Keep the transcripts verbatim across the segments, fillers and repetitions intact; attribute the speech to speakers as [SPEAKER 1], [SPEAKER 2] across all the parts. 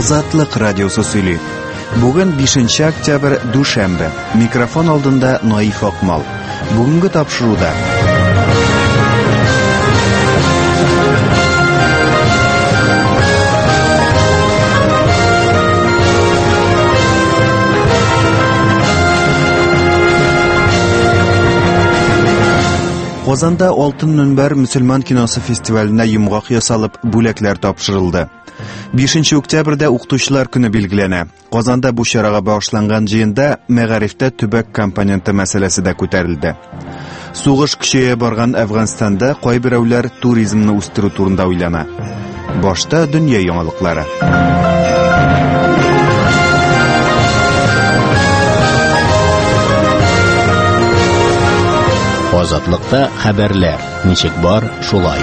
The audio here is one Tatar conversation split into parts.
[SPEAKER 1] Азатлык радиосы сөйли. Бүген бишенче октябрь дүшәмбе. Микрофон алдында Наиф Акмал. Бүгенге тапшыруда Казанда Алтын мөнбәр мөселман киносы фестиваленә йомгак ясалып, бүләкләр тапшырылды. бишенче октябрьдә укытучылар көне билгеләнә. Казанда бу чарага багышланган җыенда мәгарифтә төбәк компоненты мәсьәләсе дә күтәрелде. Сугыш көчәя барган Әфганстанда кайберәүләр туризмны үстерү турында уйлана. Башта дөнья яңалыклары.
[SPEAKER 2] Азатлыкта хәбәрләр. Ничек бар, шулай.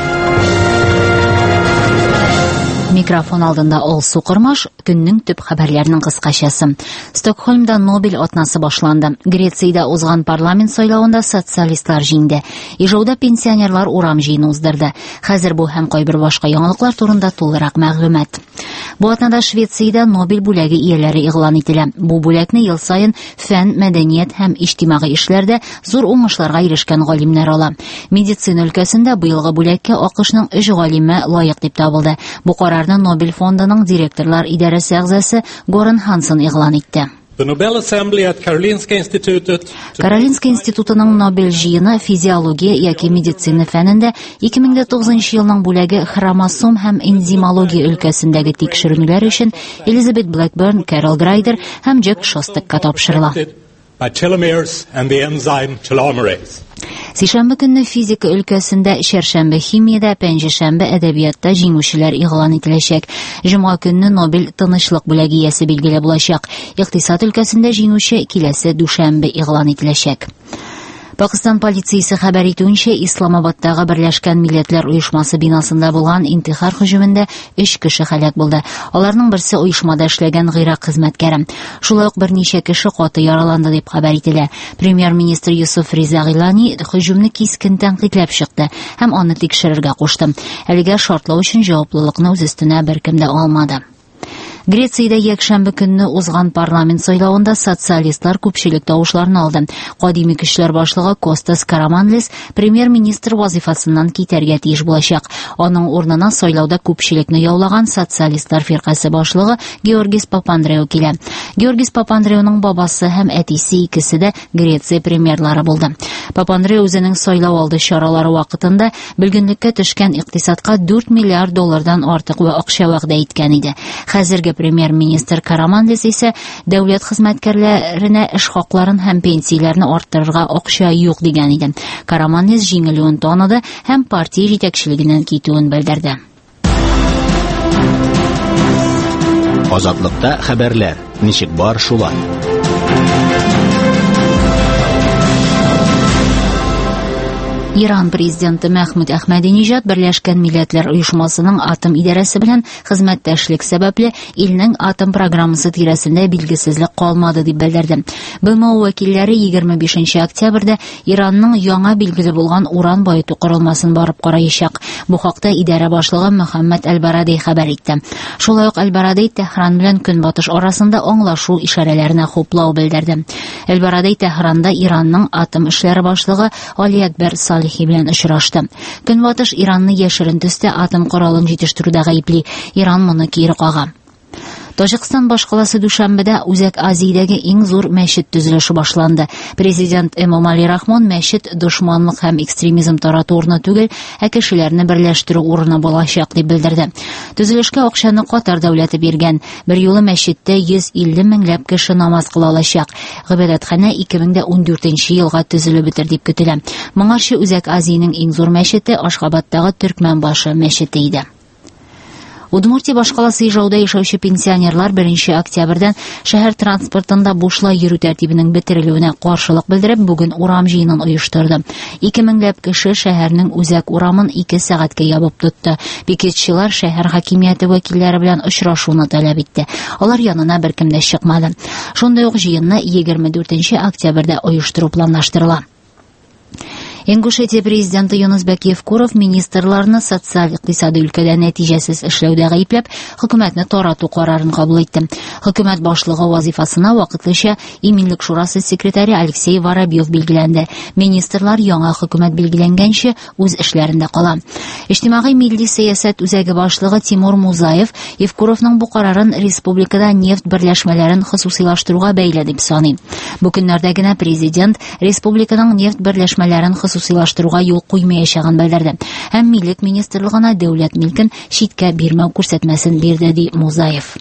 [SPEAKER 3] Микрофон алдында Алсу Кырмаш, көннең төп хәбәрләренең кыскачасы. Стокгольмда Нобель атнасы башланды. Грециядә узган парламент сайлауында социалистлар җиңде. Ижауда пенсионерлар урам җыены уздырды. Хәзер бу һәм кайбер башка яңалыклар турында тулырак мәгълүмат. Бу атнада Швециядә Нобель бүләге ияләре игълан ителә. Бу бүләкне ел саен фән, мәдәният һәм иҗтимагый эшләрдә зур уңышларга ирешкән галимнәр ала. Медицина өлкәсендә быелгы бүләккә АКШның өч галиме лаек дип табылды. Бу карарны Нобель фондының директорлар идарәсе әгъзасы Горан Хансен игълан итте. Каролинска институтының Нобель җыены физиология яки медицина фәнендә ике мең тугызынчы елның бүләге хромосом һәм энзимология өлкәсендәге тикшеренүләр өчен Элизабет Блэкберн, Кэрол Грайдер һәм Джек Шостакка тапшырыла. Сишәмбе көнне физика өлкәсендә, чәршәмбе химиядә, пәнҗешәмбе әдәбиятта җиңүчеләр игълан ителәчәк. Җомга көнне Нобель тынычлык бүләге иясе билгеле булачак. Икътисад өлкәсендә җиңүче киләсе дүшәмбе игълан ителәчәк. Пакистан полициясе хәбәр итүенчә, Исламабадтагы Берләшкән Милләтләр оешмасы бинасында булган интихар һөҗүмендә өч кеше һәлак булды. Аларның берсе оешмада эшләгән гыйрак хезмәткәре. Шулай ук берничә кеше каты яраланды дип хәбәр ителә. Премьер-министр Юсуф Риза Гыйлани һөҗүмне кискен тәнкыйтьләп чыкты һәм аны тикшерергә кушты. Әлегә шартлау өчен җаваплылыкны үз өстенә беркем дә алмады. Грециядә якшәмбе көнне узган парламент сайлауында социалистлар күпчелек тавышларны алды. Кадими көчләр башлыгы Костас Караманлис премьер-министр вазифасыннан китәргә тиеш булачак. Аның урынына сайлауда күпчелекне яулаган социалистлар фиркасы башлыгы Георгис Папандреou килә. Георгис Папандреouның бабасы һәм әтисе икесе дә Греция премьерлары булды. Папандреou үзенең сайлау алды чаралары вакытында белгенлеккә төшкән икътисадка дүрт миллиард доллардан артык ва акча вәгъдә иткән иде. Хәзерге премьер-министр Караманлис исә дәүләт хезмәткәрләренә эш хакларын һәм пенсияләрне арттырырга акча юк дигән иде. Караманлис җиңелүен таныды һәм партия җитәкчелегеннән китүен белдерде.
[SPEAKER 2] Азатлыкта хәбәрләр. Ничек бар, шулай.
[SPEAKER 3] Иран президенты Мәхмүд Әхмәдинеҗад Берләшкән Милләтләр оешмасының атом идарәсе белән хезмәттәшлек сәбәпле илнең атом программасы тирәсендә билгесезлек калмады дип белдерде. БМО вәкилләре егерме бишенче октябрьдә Иранның яңа билгеле булган уран байыту корылмасын барып караячак. Бу хакта идарә башлыгы Мөхәммәд Әл-Барадей хәбәр итте. Шулай ук Әл-Барадей Тәһран белән Көнбатыш арасында аңлашу ишарәләренә хуплау белдерде. Әл-Барадей Тәһранда Иранның атом эшләре башлыгы Али Әкбәр белән очрашты. Көнбатыш Иранны яшерен төстә атом коралын җитештерүдә гаепли. Иран моны кире кага. Таҗикстан башкаласы дүшәмбедә Үзәк Азиядәге иң зур мәчет төзелеше башланды. Президент Эмомали Рахмон мәчет дошманлык һәм экстремизм тарату урыны түгел, ә кешеләрне берләштерү урыны булачак дип белдерде. Төзелешкә акчаны Катар дәүләте биргән. Бер юлы мәчеттә йөз илле меңләп кеше намаз кыла алачак. Гыйбадәтханә ике мең ундүртенче елга төзелеп бетер дип көтелә. Моңарчы Үзәк Азиянең иң зур мәчете Ашхабадтагы Төркмәнбашы мәчете иде. Удмуртия башкаласы Ижауда яшәүче пенсионерлар беренче октябрьдән шәһәр транспортында бушлай йөрү тәртибенең бетерелүенә каршылык белдереп, бүген урам җыенын оештырды. ике меңләп кеше шәһәрнең үзәк урамын ике сәгатькә ябып тотты. Пикетчылар шәһәр хакимияте вәкилләре белән очрашуны таләп итте. Алар янына беркем дә чыкмады. Шундай ук җыенны егерме дүртенче октябрьдә оештыру планлаштырыла. Ингушетия президенты Юнусбек Евкуров министрларны социаль-икътисади өлкәдә нәтиҗәсез эшләүдә гаепләп, хөкүмәтне тарату карарын кабул итте. Хөкүмәт башлыгы вазифасына вакытлыча Иминлек шурасы секретаре Алексей Воробьев билгеләнде. Министрлар яңа хөкүмәт билгеләнгәнче үз эшләрендә кала. Иҗтимагый милли сәясәт үзәге башлыгы Тимур Музаев Евкуровның бу карарын республикада нефть берләшмәләрен хосусыйлаштыруга бәйле дип саный. Бу көннәрдә генә президент республиканың нефть берләшмәләрен хосусыйлаштыруга юл куймаячагын белдерде. Һәм милек министрлыгына дәүләт милкен читкә бирмәү күрсәтмәсен бирде, ди Музаев.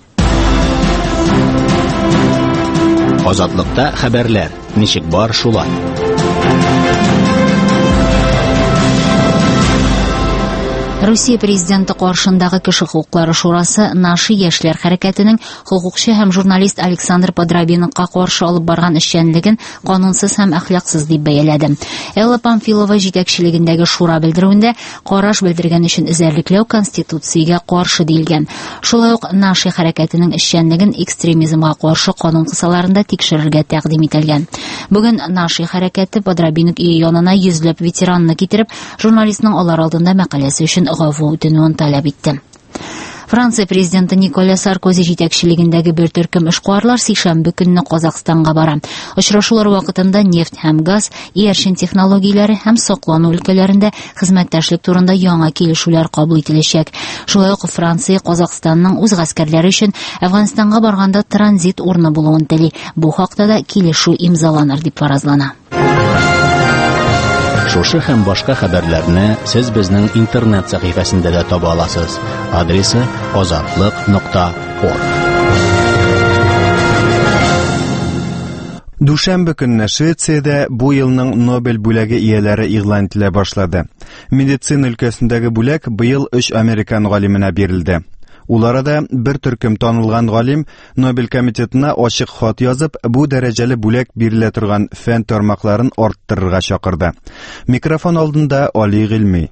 [SPEAKER 2] Азатлыкта хәбәрләр. Ничек бар шулай.
[SPEAKER 3] Россия президенты каршындагы кеше хукуклары шурасы Наши яшьләр хәрәкәтенең хукукчы һәм журналист Александр Подробинокка каршы алып барган эшчәнлеген канунсыз һәм әхлаксыз дип бәяләде. Элла Памфилова җитәкчелегендәге шура белдерүендә караш белдергән өчен эзәрлекләү Конституциягә каршы диелгән. Шулай ук Наши хәрәкәтенең эшчәнлеген экстремизмга каршы канун кысаларында тикшерергә тәкъдим ителгән. Бүген Наши хәрәкәте Подробинок өе янына йөзләп ветеранны китереп, журналистның алар алдында мәкаләсе өчен гафу үтенүен таләп итте. Франция президенты Николя Саркози җитәкчелегендәге бер төркем эшкуарлар сишәмбе көнне Казакъстанга бара. Очрашулар вакытында нефть һәм газ, иярчен технологияләре һәм саклану өлкәләрендә хезмәттәшлек турында яңа килешүләр кабул ителәчәк. Шулай ук Франция Казакъстанның үз гаскәрләре өчен Әфганстанга барганда транзит урыны булуын тели. Бу хакта да килешү имзаланыр дип фаразлана.
[SPEAKER 2] Шушы һәм башка хәбәрләрне сез безнең интернет сәхифәсендә дә таба аласыз. Адресы азатлык нокта орг.
[SPEAKER 1] Дүшәмбе көнне Швециядә бу елның Нобель бүләге ияләре игълан ителә башлады. Медицина өлкәсендәге бүләк быел өч американ галименә бирелде. Ул арада бер төркем танылган галим Нобель комитетына ачык хат язып, бу дәрәҗәле бүләк бирелә торган фән тармакларын арттырырга чакырды. Микрофон алдында Али Гыйльми.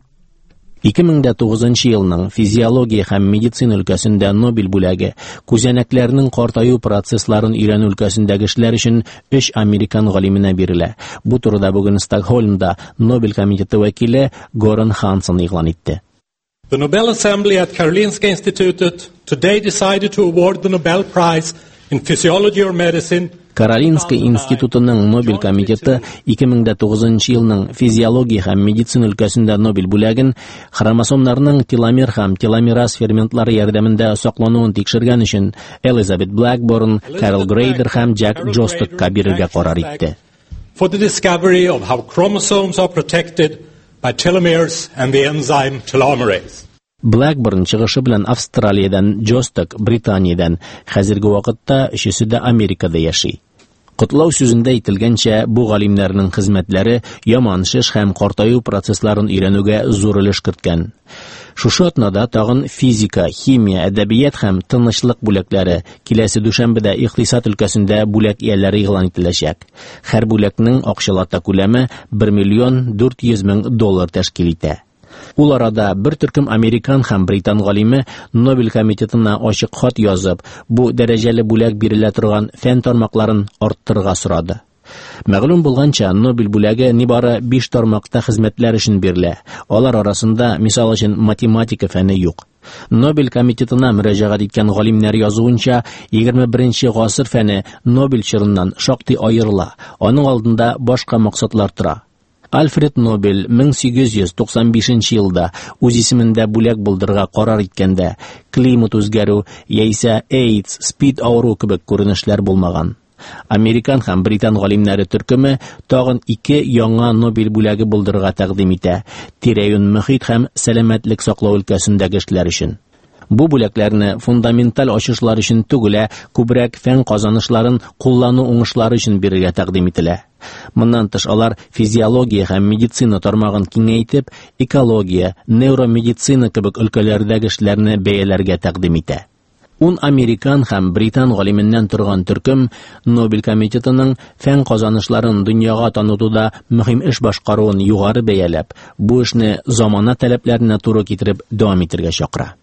[SPEAKER 2] ике мең тугызынчы елның физиология һәм медицина өлкәсендә Нобель бүләге күзәнәкләрнең картаю процессларын өйрәнү өлкәсендәге эшләр өчен өч американ галименә бирелә. Бу турыда бүген Стокгольмда Нобель комитеты вәкиле Горан Ханссон игълан итте.
[SPEAKER 4] The Nobel Assembly at Karolinska Institutet today decided to award the Nobel Prize in Physiology or Medicine.
[SPEAKER 2] Каролинска институтының Нобель комитеты ике мең тугызынчы елның физиология һәм медицина өлкәсендә Нобель бүләген хромосомнарның теломер һәм теломераз ферментлары ярдәмендә саклануын тикшергән өчен Элизабет Блэкборн, Карл Грейдер һәм Джек Джостокка бирергә карар итте.
[SPEAKER 4] For the discovery of how chromosomes are protected by telomeres and the enzyme telomerase.
[SPEAKER 2] Блэкборн чыгышы белән Австралиядән, Джосток Британиядән, хәзерге вакытта өчесе дә Америкада яши. Котлау сүзендә әйтелгәнчә, бу галимнәрнең хезмәтләре яман шеш һәм картаю процессларын өйрәнүгә зур өлеш керткән. Шушы атнада тагын физика, химия, әдәбият һәм тынычлык бүләкләре киләсе дүшәмбедә икътисад өлкәсендә бүләк ияләре игълан ителәчәк. Һәр бүләкнең акчалата күләме бер миллион дүрт йөз мең доллар тәшкил итә. Ул арада бер төркем американ һәм британ галиме Нобель комитетына ачык хат язып, бу дәрәҗәле бүләк бирелә торган фән тармакларын арттырырга сорады. Мәгълүм булганча, Нобель бүләге нибары биш тармакта хезмәтләр өчен бирелә. Алар арасында, мисал өчен, математика фәне юк. Нобель комитетына мөрәҗәгать иткән галимнәр язуынча, егерме беренче гасыр фәне Нобель чорыннан шактый аерыла. Аның алдында башка максатлар тора. Альфред Нобель мең сигез йөз туксан бишенче елда үз исемендә бүләк булдырырга карар иткәндә, климат үзгәрү яисә AIDS, спид авыру кебек күренешләр булмаган. Американ һәм британ галимнәре төркеме тагын ике яңа Нобель бүләге булдырырга тәкъдим итә, тирә-юнь мөхит һәм сәламәтлек саклау өлкәсендәге эшләр өчен. Бу бүләкләрне фундаменталь ачышлар өчен түгел, күбрәк фән казанышларын куллану уңышлары өчен бирергә тәкъдим ителә. Моннан тыш алар физиология һәм медицина тармагын киңәйтеп, экология, нейромедицина кебек өлкәләрдәге эшләрне бәяләргә тәкъдим итә. ун американ һәм британ галименнән торган төркем Нобель комитетының фән казанышларын дөньяга танытуда мөһим эш башкаруын югары бәяләп, бу эшне замана таләпләренә туры китереп дәвам итәргә чакыра.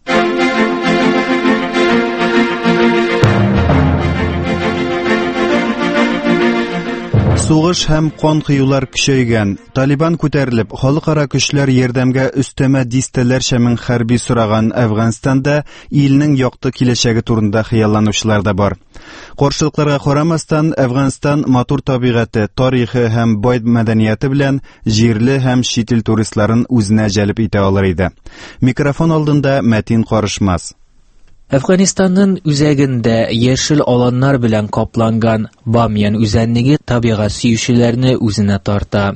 [SPEAKER 1] Сугыш һәм кан кыюлар көчәйгән. Талибан күтәрелеп, халыкара көчләр ярдәмгә өстәмә дистәләрчә мең хәрби сораган Әфганстанда илнең якты киләчәге турында хыялланучылар да бар. Каршылыкларга карамастан, Әфганстан матур табигате, тарихы һәм бай мәдәнияте белән җирле һәм чит ил туристларын үзенә җәлеп итә алыр иде. Микрофон алдында Мәтин Карышмас.
[SPEAKER 5] Әфганистанның үзәгендә яшел аланнар белән капланган Бамиян үзәнлеге табигать сөючеләрне үзенә тарта.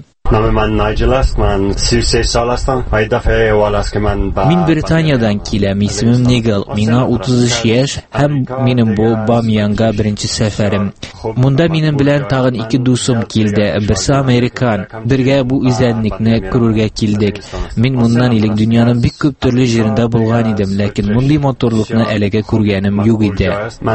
[SPEAKER 5] Мин Британиядан киләм, исемем Нигел, миңа утыз өч яшь, һәм минем бу Бамиянга беренче сәфәрем. Монда минем белән тагын ике дусым килде, берсе американ. Бергә бу үзәнлекне күрергә килдек. Мин моннан илек дөньяның бик күп төрле җирендә булган идем, ләкин мондый матурлыкны әлегә күргәнем юк иде.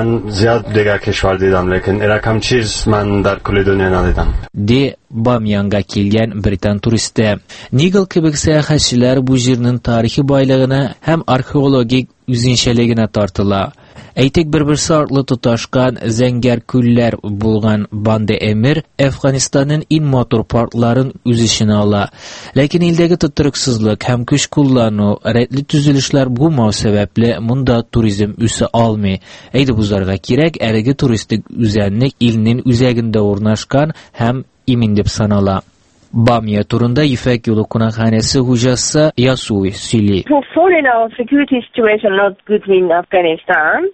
[SPEAKER 5] Ди Бамиянга килгән британ туристы. Нигел кебек сәяхәтчеләр бу җирнең тарихи байлыгына һәм археологик үзенчәлегенә тартыла. Әйтик, бер-берсе артлы тоташкан зәңгәр күлләр булган Банды-Эмир Әфганистанның иң матур паркларын үз иченә ала. Ләкин илдәге тотрыксызлык һәм көч куллану, рәтле төзелешләр булмау сәбәпле монда туризм үсә алмый. Әйтеп узарга кирәк, әлеге туристик үзәнлек илнең үзәгендә урнашкан һәм имин дип санала. Бамия турында Ефәк юлы кунакханәсе хуҗасы Ясуи сөйли.
[SPEAKER 6] For foreign security situation not good in Afghanistan.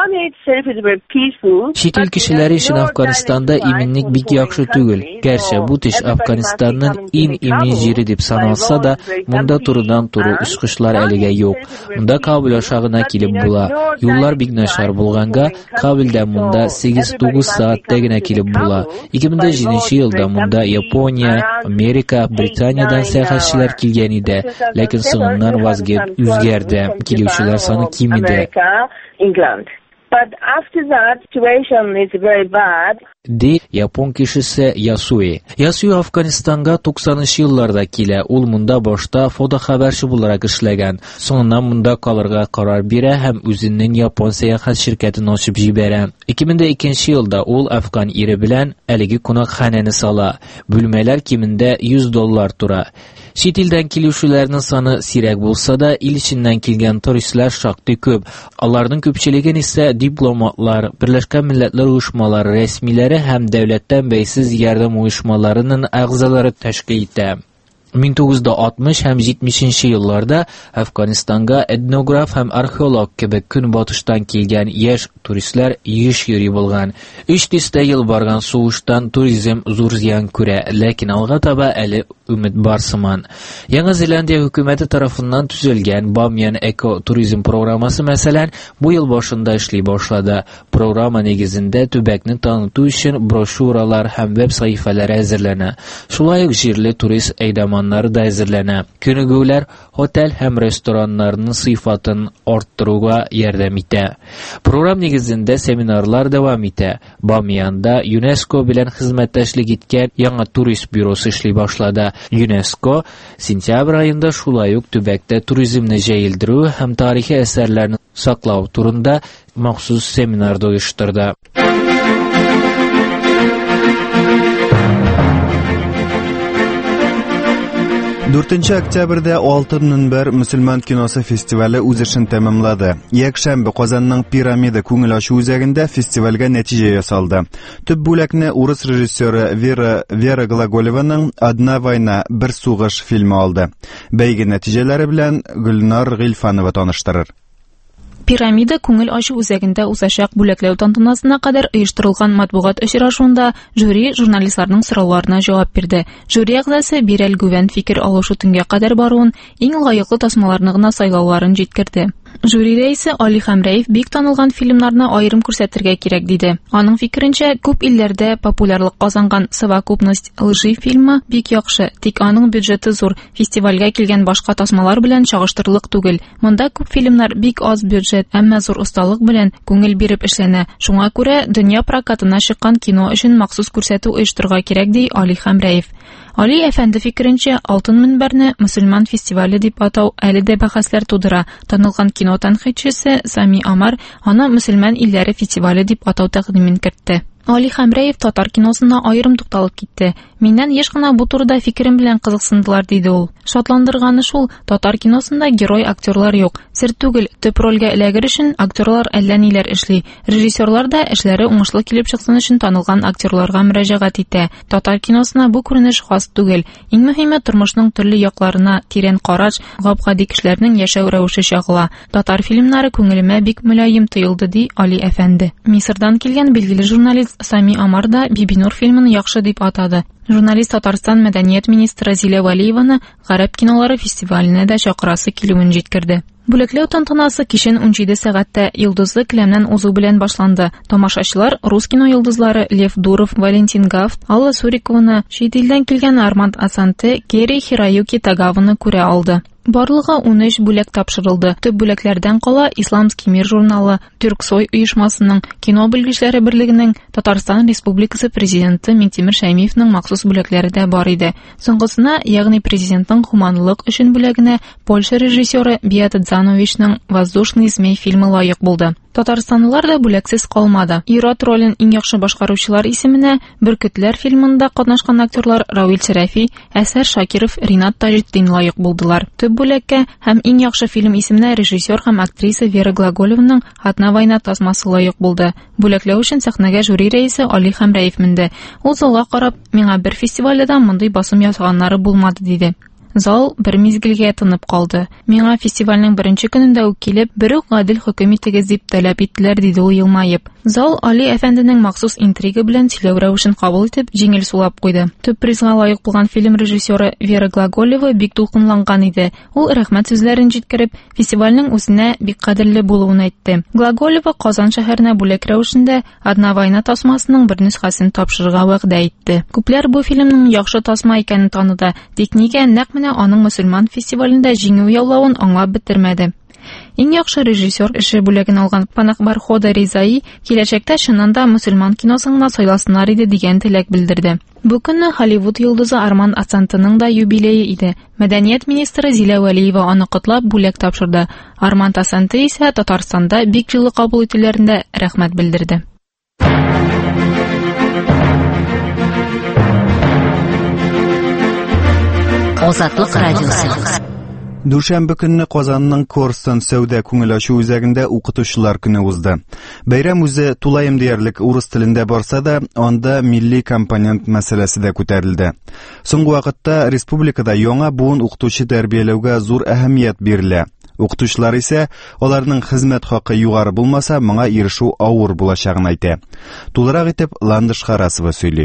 [SPEAKER 5] Чит ил кешеләре өчен Әфганстанда иминлек бик яхшы түгел. Гәрчә бу төш Әфганистанның иң имин җире дип саналса да, монда турыдан туры очкышлар әлегә юк. Монда Кабул ашагына килеп була. Юллар бик начар булганга, Кабулдән монда сигез-тугыз сәгатьтә генә килеп була. ике мең җиденче елда монда Япония, Америка, Британиядан сәяхәтчеләр килгән иде, ләкин соңыннан вазгет үзгәрде. Килүчеләр саны кимиде.
[SPEAKER 6] England. But after that, situation is very bad.
[SPEAKER 5] Ди япон кешесе Ясуи. Ясуи Афганистанга туксанынчы елларда килә. Ул монда башта фотохәбәрче буларак эшләгән. Соңыннан монда калырга карар бирә һәм үзенең япон сәяхәт ширкәтен ачып җибәрә. ике мең икенче елда ул афган ире белән әлеге кунакханәне сала. Бүлмәләр кимендә йөз доллар тора. Чит илдән килүчеләрнең саны сирәк булса да, ил иченнән килгән туристлар шактый күп. Аларның күпчелеген исә дипломатлар, Берләшкән Милләтләр Оешмалары рәсмиләре һәм дәүләттән бәйсез ярдәм оешмаларының әгъзалары тәшкил итә. мең тугыз йөз алтмыш һәм җитмешенче елларда Әфганистанга этнограф һәм археолог кебек көнбатыштан килгән яшь туристлар еш йөри булган. өч йөз ел барган сугыштан туризм зур зыян күрә, ләкин алга таба әле өмет бар сыман. Яңа Зеландия хөкүмәте тарафыннан төзелгән Бамиян эко-туризм программасы мәсәлән, бу ел башында эшли башлады. Программа нигезендә төбәкне таныту өчен брошюралар һәм веб-сәхифәләр әзерләнә. Шулай ук җирле турист әйдәманнары да әзерләнә. Күнегүләр отель һәм рестораннарның сыйфатын арттыруга ярдәм итә. Программ нигезендә семинарлар дәвам итә. Бамиянда ЮНЕСКО белән хезмәттәшлек иткән яңа турист бюросы эшли башлады. ЮНЕСКО сентябрь айында шулай ук төбәктә туризмны җәелдерү һәм тарихи әсәрләрне саклау турында махсус семинар оештырды.
[SPEAKER 1] дүртенче октябрьдә Алтын мөнбәр мөселман киносы фестивале үз эшен тәмамлады. Якшәмбе Казанның Пирамида күңел ачу үзәгендә фестивальгә нәтиҗә ясалды. Төп бүлекне урыс режиссеры Вера Вера Глаголеваның «Одна война, бер сугыш» фильмы алды. Бәйге нәтиҗәләре белән Гөлнар Гыйльфанова таныштырыр.
[SPEAKER 7] Пирамида күңел ачу үзәгендә узачак бүләкләү тантанасына кадәр оештырылган матбугат очрашуында жюри журналистларның сорауларына җавап бирде. Жюри әгъзасы Бирәл Гүвән фикер алышу төнгә кадәр баруын, иң лаеклы тасмаларны гына сайлауларын җиткерде. Жюри рәисе Али Хәмрәев бик танылган фильмнарны аерым күрсәтергә кирәк диде. Аның фикеренчә, күп илләрдә популярлык казанган «Совокупность лжи» фильмы бик яхшы, тик аның бюджеты зур, фестивальгә килгән башка тасмалар белән чагыштырырлык түгел. Монда күп фильмнар бик аз бюджет, әмма зур осталык белән күңел биреп эшләнә. Шуңа күрә дөнья прокатына чыккан кино өчен махсус күрсәтү оештырырга кирәк ди Али Хәмрәев. Али әфәнде фикеренчә, Алтын мөнбәрне мөселман фестивале дип атау әле дә бәхәсләр тудыра. Танылган кино тәнкыйтьчесе Сами Амар аны мөселман илләре фестивале дип атау тәкъдимен кертте. Али Хәмрәев татар киносына аерым тукталып китте. Миннән еш кына бу турыда фикерем белән кызыксындылар, диде ул. Шатландырганы шул, татар киносында герой актерлар юк. Сер түгел, төп рольгә эләгер өчен актерлар әллә ниләр эшли. Режиссерлар да эшләре уңышлы килеп чыксын өчен танылган актерларга мөрәҗәгать итә. Татар киносына бу күренеш хас түгел. Иң мөһиме, тормышның төрле якларына тирән караш, гап-гади кешеләрнең яшәү рәвеше чагыла. Татар фильмнары күңелемә бик мөлаем тоелды, ди Али әфәнде. Мисырдан килгән билгеле журналист Сами Амар да Бибинур фильмын яхшы дип атады. Журналист Татарстан мәдәният министры Зилә Валиеваны гарәп кинолары фестиваленә дә чакырасы килүен җиткерде. Бүләкләү тантанасы кичен унҗиде сәгатьтә йолдызлы келәмнән узу белән башланды. Тамашачылар рус кино йолдызлары Лев Дуров, Валентин Гафт, Алла Сурикованы, чит илдән килгән Арманд Асанте, Кери Хираюки Тагаваны күрә алды. Барлыгы ун өч бүләк тапшырылды. Төп бүләкләрдән кала Исламский мир журналы, Түрксой оешмасының, Кино белгечләре берлегенең, Татарстан Республикасы президенты Минтимер Шәймиевнең махсус бүләкләре дә бар иде. Соңгысына, ягъни президентның humанлык өчен бүләгенә Польша режиссеры Биата Дзановичның Воздушный змей фильмы лаек булды. Татарстанлылар да бүләксез калмады. Ират ролен иң яхшы башкаручылар исеменә Бөркетләр фильмында катнашкан актерлар Равил Шәрәфи, Әсәр Шакиров, Ринат Таҗетдин лаек булдылар. Төп бүләккә һәм иң яхшы фильм исеменә режиссер һәм актриса Вера Глаголевның Одна война тасмасы лаек булды. Бүләкләү өчен сәхнәгә жюри рәисе Али Хәмрәев менде. Ул залга карап, миңа бер фестивальдә мондый басым ясаганнары булмады, диде. Зал бер мизгелгә тынып калды. Миңа фестивальнең беренче көнендә үк килеп, бер үк гадел хөкем итегез дип таләп иттеләр, диде ул елмаеп. Зал Али әфәнденең махсус интрига белән сөйләү рәвешен кабул итеп, җиңел сулап куйды. Төп призга лаек булган фильм режиссеры Вера Глаголева бик дулкынланган иде. Ул рәхмәт сүзләрен җиткереп, фестивальнең үзенә бик кадерле булуын әйтте. Глаголева Казан шәһәренә бүләк рәвешендә Одна война тасмасының бер нөсхәсен тапшырырга вәгъдә итте. Күпләр бу фильмның яхшы тасма икәнен таныды. Тик нигә нәкъ менә аның мөселман фестивалендә җиңү яулавын аңлап бетермәде. Иң яхшы режиссер эше бүләген алган Панахбар Хода Ризаи киләчәктә чыннан да мөселман киносына сайласыннар иде дигән теләк белдерде. Бу көнне Холливуд йолдызы Арманд Асантының да юбилее иде. Мәдәният министры Зилә Вәлиева аны котлап бүләк тапшырды. Арманд Асанты исә Татарстанда бик җылы кабул итүләрендә рәхмәт белдерде.
[SPEAKER 3] Азатлык радиосы.
[SPEAKER 1] Дүшәмбе көнне Казанның Корстон сәүдә күңел ачу үзәгендә укытучылар көне узды. Бәйрәм үзе тулаем диярлек урыс телендә барса да, анда милли компонент мәсьәләсе дә күтәрелде. Соңгы вакытта республикада яңа буын укытучы тәрбияләүгә зур әһәмият бирелә. Укытучылар исә аларның хезмәт хакы югары булмаса, моңа ирешү авыр булачагын әйтә. Тулырак итеп Ландыш Харасова сөйли.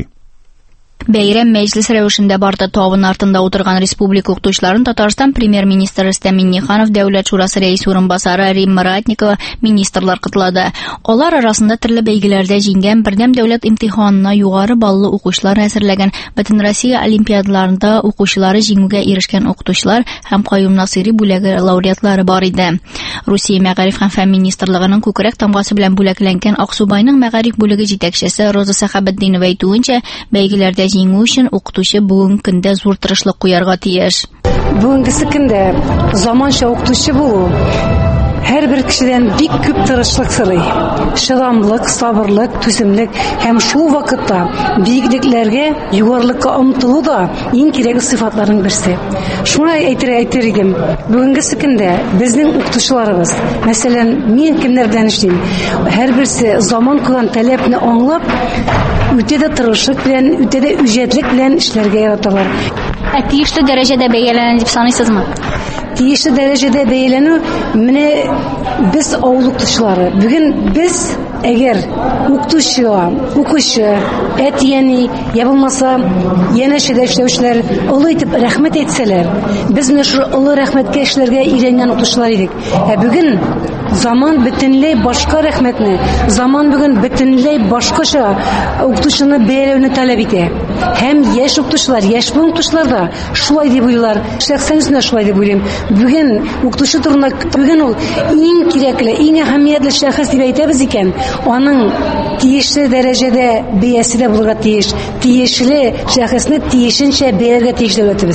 [SPEAKER 3] Бәйрәм мәҗлес рәвешендә барды. Тавын артында утырган республика укытучыларын Татарстан премьер-министры Рөстәм Миңнеханов, Дәүләт шурасы рәис урынбасары Римма Ратникова, министрлар котлады. Алар арасында төрле бәйгеләрдә җиңгән, бердәм дәүләт имтиханына югары баллы укучылар әзерләгән, Бөтен Россия олимпиадаларында укучылары җиңүгә ирешкән укытучылар һәм Каюм Насыйри бүләге лауреатлары бар иде. Русия мәгариф һәм фән министрлыгының күкрәк тамгасы белән бүләкләнгән Аксубайның мәгариф бүлеге җитәкчесе Роза Сахабетдинова әйтүенчә, бәйгеләрдә җиңү өчен укытучы бүген көндә зур тырышлык куярга тиеш.
[SPEAKER 8] Бүгенге көндә заманча укытучы булу һәрбер кешедән бик күп тырышлык сорый. Шыдамлык, сабырлык, түземлек һәм шул вакытта биеклекләргә, югарылыкка омтылу да иң кирәк сыйфатларның берсе. Шуны әйтер әйтер идем. Бүгенге көндә безнең укытучыларыбыз, мәсәлән, мин кемнәр белән эшлим, һәрберсе заман куйган таләпне аңлап, үтә дә тырышлык белән, үтә дә үҗәтлек белән эшләргә яраталар.
[SPEAKER 3] Ә тиешле дәрәҗәдә бәяләнә дип саныйсызмы?
[SPEAKER 8] Тиешле дәрәҗәдә бәяләнү менә без авыл укытучылары. Бүген без әгәр укытучыга, укучы, әтияни, я булмаса янәшәдә эшләүчеләр олы итеп рәхмәт әйтсәләр, без менә шу олы рәхмәткә эшләргә өйрәнгән укытучылар идек. Ә бүген заман бөтенләй башка рәхмәтне, заман бүген бөтенләй башкача укытучыны бәяләүне таләп итә. Һәм яшь укытучылар, яшь укытучылар да шулай дип уйлар. Шәхсән үзенә шулай дип уйлыйм. Бүген укытучы турында бүген ул иң кирәкле, иң әһәмиятле шәхес дип әйтәбез икән, аның тиешле дәрәҗәдә бәясе дә булырга тиеш. Тиешле шәхесне тиешенчә бәяләргә тиеш дәүләтебез.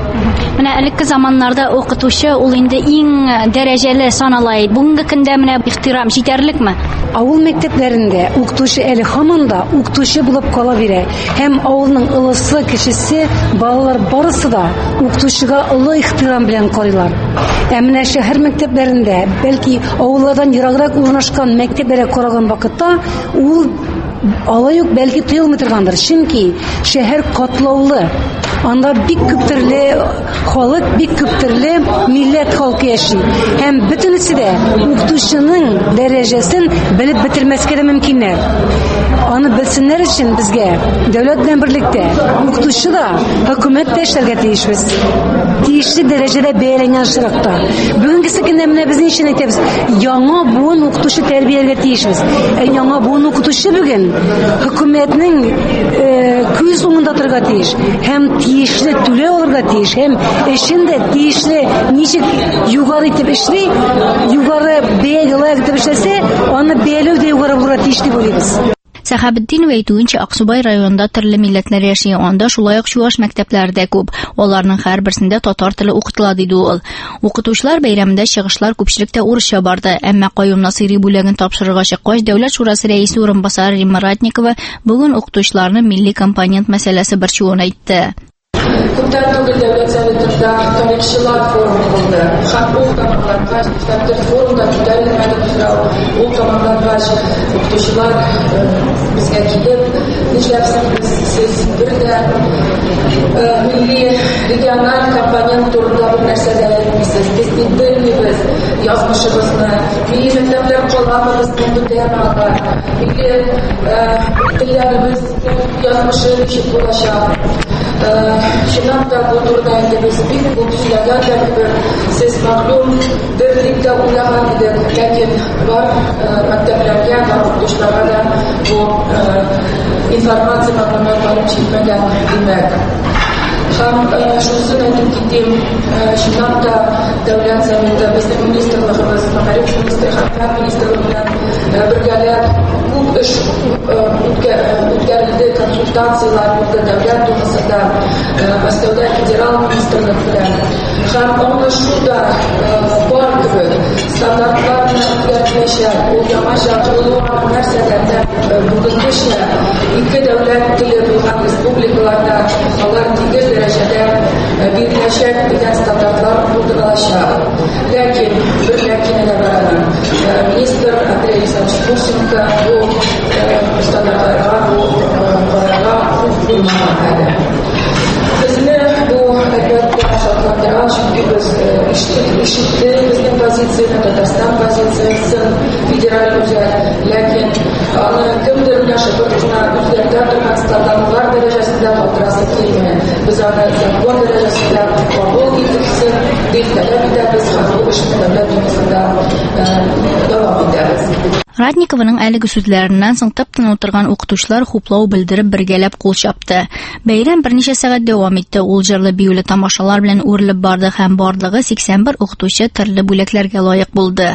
[SPEAKER 3] Менә элекке заманнарда укытучы ул инде иң дәрәҗәле санала иде. Бүгенге көндә менә ихтирам җитәрлекме?
[SPEAKER 8] Авыл мәктәпләрендә укытучы әле һаман да укытучы булып кала бирә. Һәм авылның ылысы, кешесе, балалар барысы да укытучыга олы ихтирам белән карыйлар. Ә менә шәһәр мәктәпләрендә, бәлки авыллардан ераграк урнашкан мәктәпләргә караган вакытта ул алай ук бәлки тыелмый торгандыр. Чөнки шәһәр катлаулы. Анда бик күп төрле халык, бик күп төрле милләт халкы яши. Һәм бөтенесе дә укытучының дәрәҗәсен белеп бетермәскә дә мөмкиннәр. Аны белсеннәр өчен безгә дәүләт белән берлектә укытучы да, хөкүмәт тә эшләргә тиешбез. Тиешле дәрәҗәдә бәяләнгән шарыкта. Бүгенге көндә менә без ничек әйтәбез? Яңа буын укытучы тәрбияләргә тиешбез. Ә яңа буын укытучы бүген хөкүмәтнең күз уңында торырга тиеш. Һәм тиешле түләү алырга тиеш. Һәм эшендә тиешле ничек югары итеп эшли, югары бәяле итеп эшләсә, аны бәяләү дә югары булырга тиеш дип уйлыйбыз.
[SPEAKER 3] Сәхәбетдин әйтүенчә, Аксубай районында төрле милләтләр яши, анда шулай ук чуаш мәктәпләре дә күп. Аларның һәрберсендә татар теле укытыла диде ул. Укытучылар бәйрәмендә чыгышлар күпчелектә урысча барды, әмма Каюм Насыйри бүләген тапшырырга чыккач, Дәүләт шурасы рәисе урынбасары Римма Ратникова бүген укытучыларның милли компонент мәсьәләсе борчуын әйтте.
[SPEAKER 9] Күптән түгел Дәүләт Советында тарихчылар форумы булды. Һәм ул командаларга күптән форумда күтәрелмәде. Ул командаларга укытучылар безгә килеп, нишләп сез бер дә милли региональ компонент турында бер нәрсә дә әйтмисез. Без белмибез язмышыбызны, милли мәктәпләр каламыбыз бүтәнмәгә. Милли телләребез язмышы ничек булачак? Шуннан да бу турыда әйтәбез, бик күп сөйләгән бер сез мәгълүм берлектә уйлаган идек, ләкин бар мәктәпләргә, бар укытучыларга да бу информация мәгълүматлары җитмәгән димәк. Һәм шунысын әйтеп китим, шуннан да Дәүләт Советы, безнең министрлыгыбыз, Мәгариф министры һәм фән министрлыгы белән бергәләп күп эш үткәрелде, консультациялар булды Дәүләт Думасында, Мәскәүдә федерал министрлык белән. Һәм аңлашуда бар кебек стандартларны үткәрмәячәк, ул яңа чакырылуга нәрсәләр дә бүгенгечә ике дәүләт теле булган республикаларда алар тигез дәрәҗәдә биреләчәк дигән стандартлар булдырылачак. Ләкин бер ләкинә бар. Министр Андрей Александрович Курченко бу стандартларга, бу карарга кулланмады. Безне бу әлбәттә шатландыра, чөнки без ишетте безнең позицияне, Татарстан позициясын федераль үзәк, ләкин аны кемдер яшәп үзләрдә торган стандартлар дәрәҗәсендә калдырасы килмәй. Без аны закон дәрәҗәсендә кабул итәрсен, дип таләп итәбез, һәм бу эшне Дәүләт Думасында дәвам итәбез.
[SPEAKER 3] Ратникованың әлеге сүзләреннән соң тып-тын утырган укытучылар хуплау белдереп бергәләп кул чапты. Бәйрәм берничә сәгать дәвам итте. Ул җырлы биюле тамашалар белән үрелеп барды һәм барлыгы сиксән бер укытучы төрле бүләкләргә лаек булды.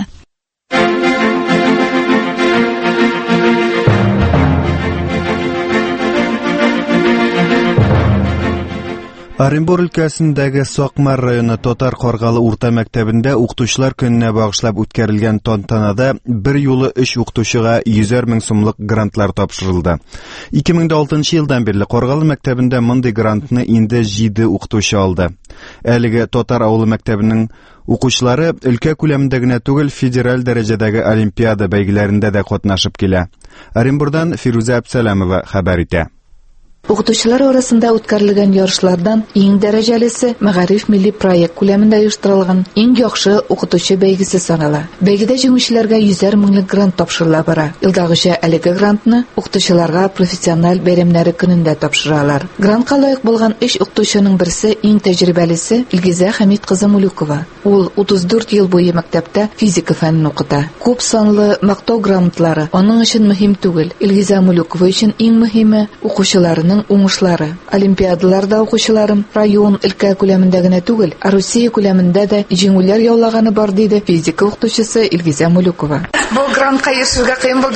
[SPEAKER 1] Оренбур өлкәсендәге Сакмар районы Татар Каргалы урта мәктәбендә укытучылар көненә багышлап үткәрелгән тантанада бер юлы өч укытучыга йөзәр мең сумлык грантлар тапшырылды. ике мең алтынчы елдан бирле Каргалы мәктәбендә мондый грантны инде җиде укытучы алды. Әлеге Татар авылы мәктәбенең укучылары өлкә күләмендә генә түгел, федераль дәрәҗәдәге олимпиада бәйгеләрендә дә катнашып килә. Оренбурдан Фируза Әбсәләмова хәбәр итә.
[SPEAKER 10] Укытучылар арасында үткәрелгән ярышлардан иң дәрәҗәлесе Мәгариф милли проект күләмендә оештырылган иң яхшы укытучы бәйгесе санала. Бәйгедә җиңүчеләргә йөзәр меңлек грант тапшырыла бара. Елдагыча әлеге грантны укытучыларга профессиональ бәйрәмнәре көнендә тапшыралар. Грантка лаек булган өч укытучының берсе иң тәҗрибәлесе Илгизә Хәмид кызы Мулюкова. Ул утыз дүрт ел буе мәктәптә физика фәнен укыта. Күп санлы мактау грамотлары аның өчен мөһим түгел. Илгизә Мулюкова өчен иң мөһиме укучыларның уңышлары. Олимпиадаларда укучыларым район, өлкә күләмендә генә түгел, Русия күләмендә дә җиңүләр яулаганы бар, диде физика укытучысы Илгизә Мулюкова.
[SPEAKER 11] Бу грантка ирешергә кыен булдымы?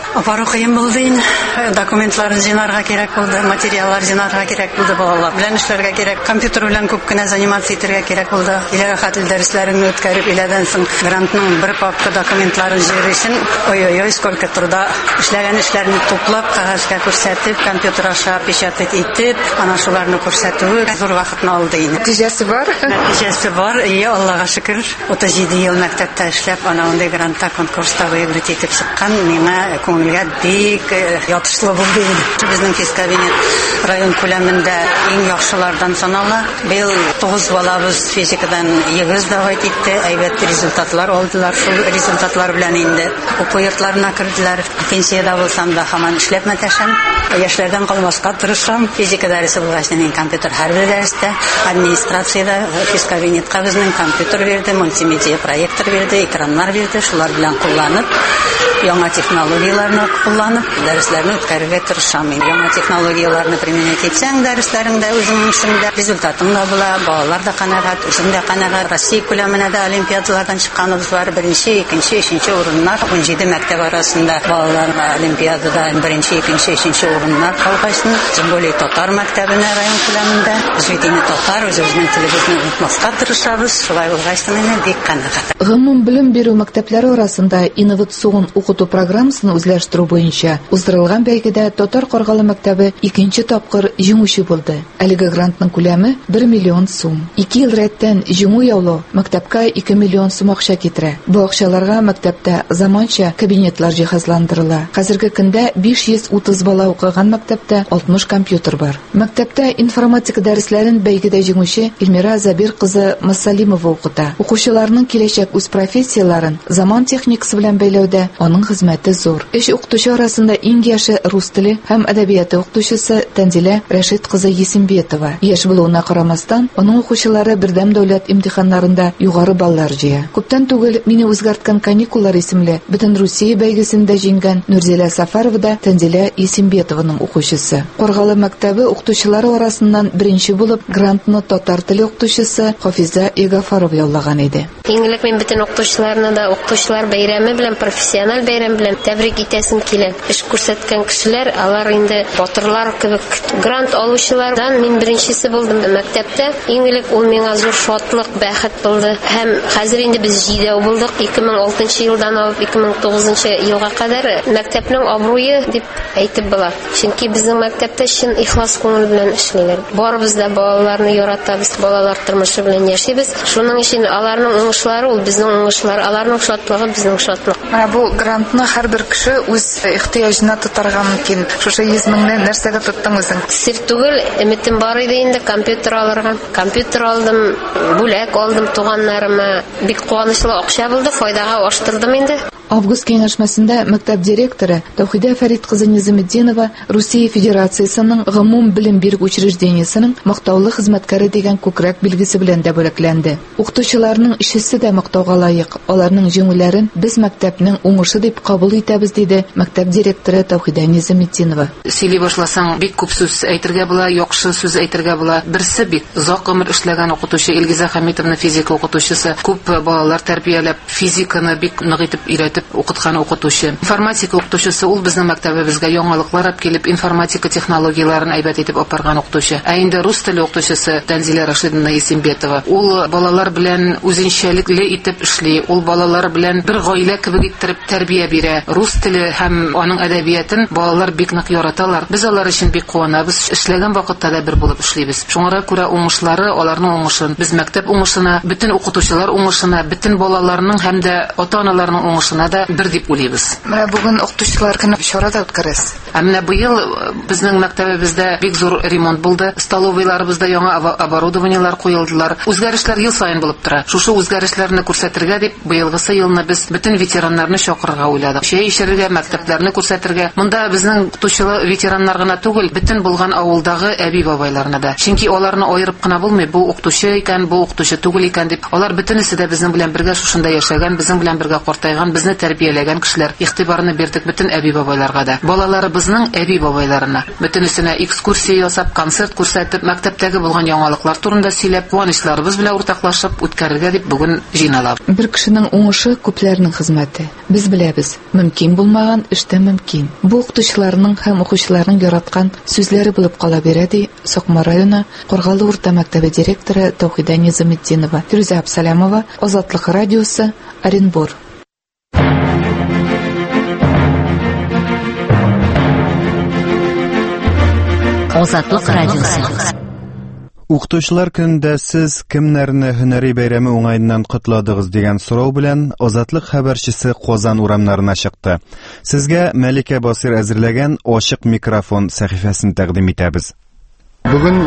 [SPEAKER 11] Апару кыен булды инде. Документларын җыйнарга кирәк булды, материаллар җыйнарга кирәк булды, балалар белән эшләргә кирәк, компьютер белән күп кенә занимация итәргә кирәк булды. Илгә хәтле дәресләрен үткәреп, иләдән соң грантның бер папка документларын җыйыр өчен, ой-ой-ой, сколько труда, эшләгән эшләрне туплап, кагазга күрсәтеп, компьютер аша печатать итеп, ана шуларны күрсәтүе зур вакытны алды инде.
[SPEAKER 10] Нәтиҗәсе бар?
[SPEAKER 11] Нәтиҗәсе бар. И Аллага шөкер. отыз җиде ел мәктәптә эшләп, ана андый грантта конкурста выиграть итеп чыккан, миңа күңелгә бик ятышлы булды инде. Безнең физкабинет район күләмендә иң яхшылардан санала. Быел тугыз балабыз физикадан йөз давайт итте, әйбәт результатлар алдылар. Шул результатлар белән инде уку йортларына керделәр. Пенсияда булсам да һаман эшләп мәтәшәм. Яшьләрдән калмаска тырышам. Физика дәресе булгач, мин компьютер һәрбер дәрестә, администрациядә физкабинетка безнең компьютер бирде, мультимедиа проектор бирде, экраннар бирде. Шулар белән кулланып, яңа технологияларны кулланып, дәресләрне үткәрергә тырышам. Яңа технологияларны применять итсәң, дәресләреңдә үзеңнең эшеңдә результатың да була, балалар да канәгать, үзең дә канәгать. Россия күләменә дә олимпиадалардан чыкканыбыз бар, беренче, икенче, өченче урыннар. ун җиде мәктәп арасында балаларга олимпиадада беренче, икенче, өченче урыннар калгачны. Тем более татар мәктәбенә район күләмендә. Без бит инде татар, үзебезнең телебезне онытмаска тырышабыз. Шулай булгач, менә бик канәгать.
[SPEAKER 10] Гомум белем бирү мәктәпләре арасында инновацион укыту программасын үзләштерү буенча уздырылган бәйгедә Татар Каргалы мәктәбе икенче тапкыр җиңүче булды. Әлеге грантның күләме бер миллион сум. ике ел рәттән җиңү яулау мәктәпкә ике миллион сум акча китерә. Бу акчаларга мәктәптә заманча кабинетлар җиһазландырыла. Хәзерге көндә биш йөз утыз бала укыган мәктәптә алтмыш компьютер бар. Мәктәптә информатика дәресләрен бәйгедә җиңүче Илмира Забир кызы Масалимова укыта. Укучыларның киләчәк үз профессияларын заман техникасы белән бәйләүдә аның хезмәте зур. Эш укытучы арасында иң яше рус теле һәм әдәбияты укытучысы Тәнзилә Рәшит кызы Есимбетова. Яшь булуына карамастан, аның укучылары бердәм дәүләт имтиханнарында югары баллар җыя. Күптән түгел мине үзгәрткән каникуллар исемле Бөтен Русия бәйгесендә җиңгән Нурзилә Сафарова да Тәнзилә Есимбетованың укучысы. Каргалы мәктәбе укытучылары арасыннан беренче булып грантны татар теле укытучысы Хафиза Ягафарова яулаган иде.
[SPEAKER 12] Иңелек мен бөтен укытучыларны да укытучылар бәйрәме белән, профессиональ бәйрәм белән тәбрик итәсем килә. Эш күрсәткән кешеләр, алар инде батырлар кебек грант алучылардан мин беренчесе булдым мәктәптә. Иңелек ул миңа зур шатлык, бәхет булды. Һәм хәзер инде без җидәү булдык. ике мең алтынчы елдан алып ике мең тугызынчы елга кадәр мәктәпнең абруе дип әйтеп була. Чөнки безнең мәктәптә чын ихлас күңел белән эшлиләр. Барыбыз да балаларны яратабыз, балалар тормышы белән яшибез. Шуның өчен аларның уңышлары ул безнең уңышлар, аларның шатлыгы безнең шатлык.
[SPEAKER 10] Бу грантны һәрбер кеше үз ихтыяҗына тотарга мөмкин. Шушы йөз меңне нәрсәгә тоттың үзең?
[SPEAKER 12] Сир түгел, өметем бар иде инде компьютер алырга. Компьютер алдым, бүләк алдым туганнарыма. Бик куанычлы акча булды, файдага аштырдым инде.
[SPEAKER 10] Август киңәшмәсендә мәктәп директоры Тәүхидә Фәрит кызы Низаметдинова Русия Федерациясының гомум белем бирү учреждениесенең мактаулы хезмәткәре дигән күкрәк билгесе белән дә бүләкләнде. Укытучыларның эшесе дә мактауга лаек. Аларның җиңүләрен без мәктәпнең уңышы дип кабул итәбез, диде мәктәп директоры Тәүхидә Низаметдинова.
[SPEAKER 13] Сөйли башласаң, бик күп сүз әйтергә була, яхшы сүз әйтергә була. Берсе бик озак гомер эшләгән укытучы Илгиза Хәмитовна физика укытучысы, күп балалар тәрбияләп, физиканы бик нык итеп өйрәтеп укыткан укытучы. Информатика укытучысы ул безнең мәктәбебезгә яңалыклар алып килеп, информатика технологияларын әйбәт итеп апарган укытучы. Ә инде рус теле укытучысы Тәнзилә Рашидовна Есимбетова. Ул балалар белән үзенчәлекле итеп эшли. Ул балалар белән бер гаилә кебек иттереп тәрбия бирә. Рус теле һәм аның әдәбиятын балалар бик нык яраталар. Без алар өчен бик куанабыз. Эшләгән вакытта да бер булып эшлибез. Шуңа күрә уңышлары, аларның уңышын, без мәктәп уңышына, бөтен укытучылар уңышына, бөтен балаларның һәм дә ата-аналарның уңышына да бер дип уйлыйбыз.
[SPEAKER 10] Менә бүген укытучылар көне чарада үткәрәс.
[SPEAKER 13] Ә менә быел безнең мәктәбебездә бик зур ремонт булды. Столовыйларыбызда яңа оборудованиелар куелдылар. Үзгәрешләр ел саен булып тора. Шушы үзгәрешләрне күрсәтергә дип быелгысы елны без бөтен ветераннарны чакырырга уйладык. Чәй ишәргә, мәктәпләрне күрсәтергә. Монда безнең укытучылар ветераннар гына түгел, бөтен булган авылдагы әби бабайларны да. Чөнки аларны аерып кына булмый. Бу укытучы икән, бу укытучы түгел икән дип. Алар бөтенесе дә безнең белән бергә шушында яшәгән, безнең белән бергә картайган, безне тәрбияләгән кешеләр. Игътибарны бирдек бөтен әби бабайларга да. Балаларыбызның әби бабайларына. Бөтенесенә экскурсия ясап, концерт күрсәтеп, мәктәптәге булган яңалыклар турында сөйләп, куанычларыбыз белән уртаклашып үткәрергә дип бүген җыйналабыз.
[SPEAKER 10] Бер кешенең уңышы күпләрнең хезмәте. Без беләбез, мөмкин булмаган эштә мөмкин. Бу укытучыларның һәм укучыларның яраткан сүзләре булып кала бирә ди Сокма районы Коргалы урта мәктәбе директоры Тәүхидә Низаметдинова. Фирүзә Абсалямова, Азатлык радиосы, Оренбур.
[SPEAKER 3] Азатлык радиосы.
[SPEAKER 1] Укытучылар көндә сез кемнәрне һөнәри бәйрәме уңайыннан котладыгыз дигән сорау белән Азатлык хәбәрчесе Казан урамнарына чыкты. Сезгә Мәликә Басир әзерләгән ачык микрофон сәхифәсен тәкъдим итәбез.
[SPEAKER 14] Бүген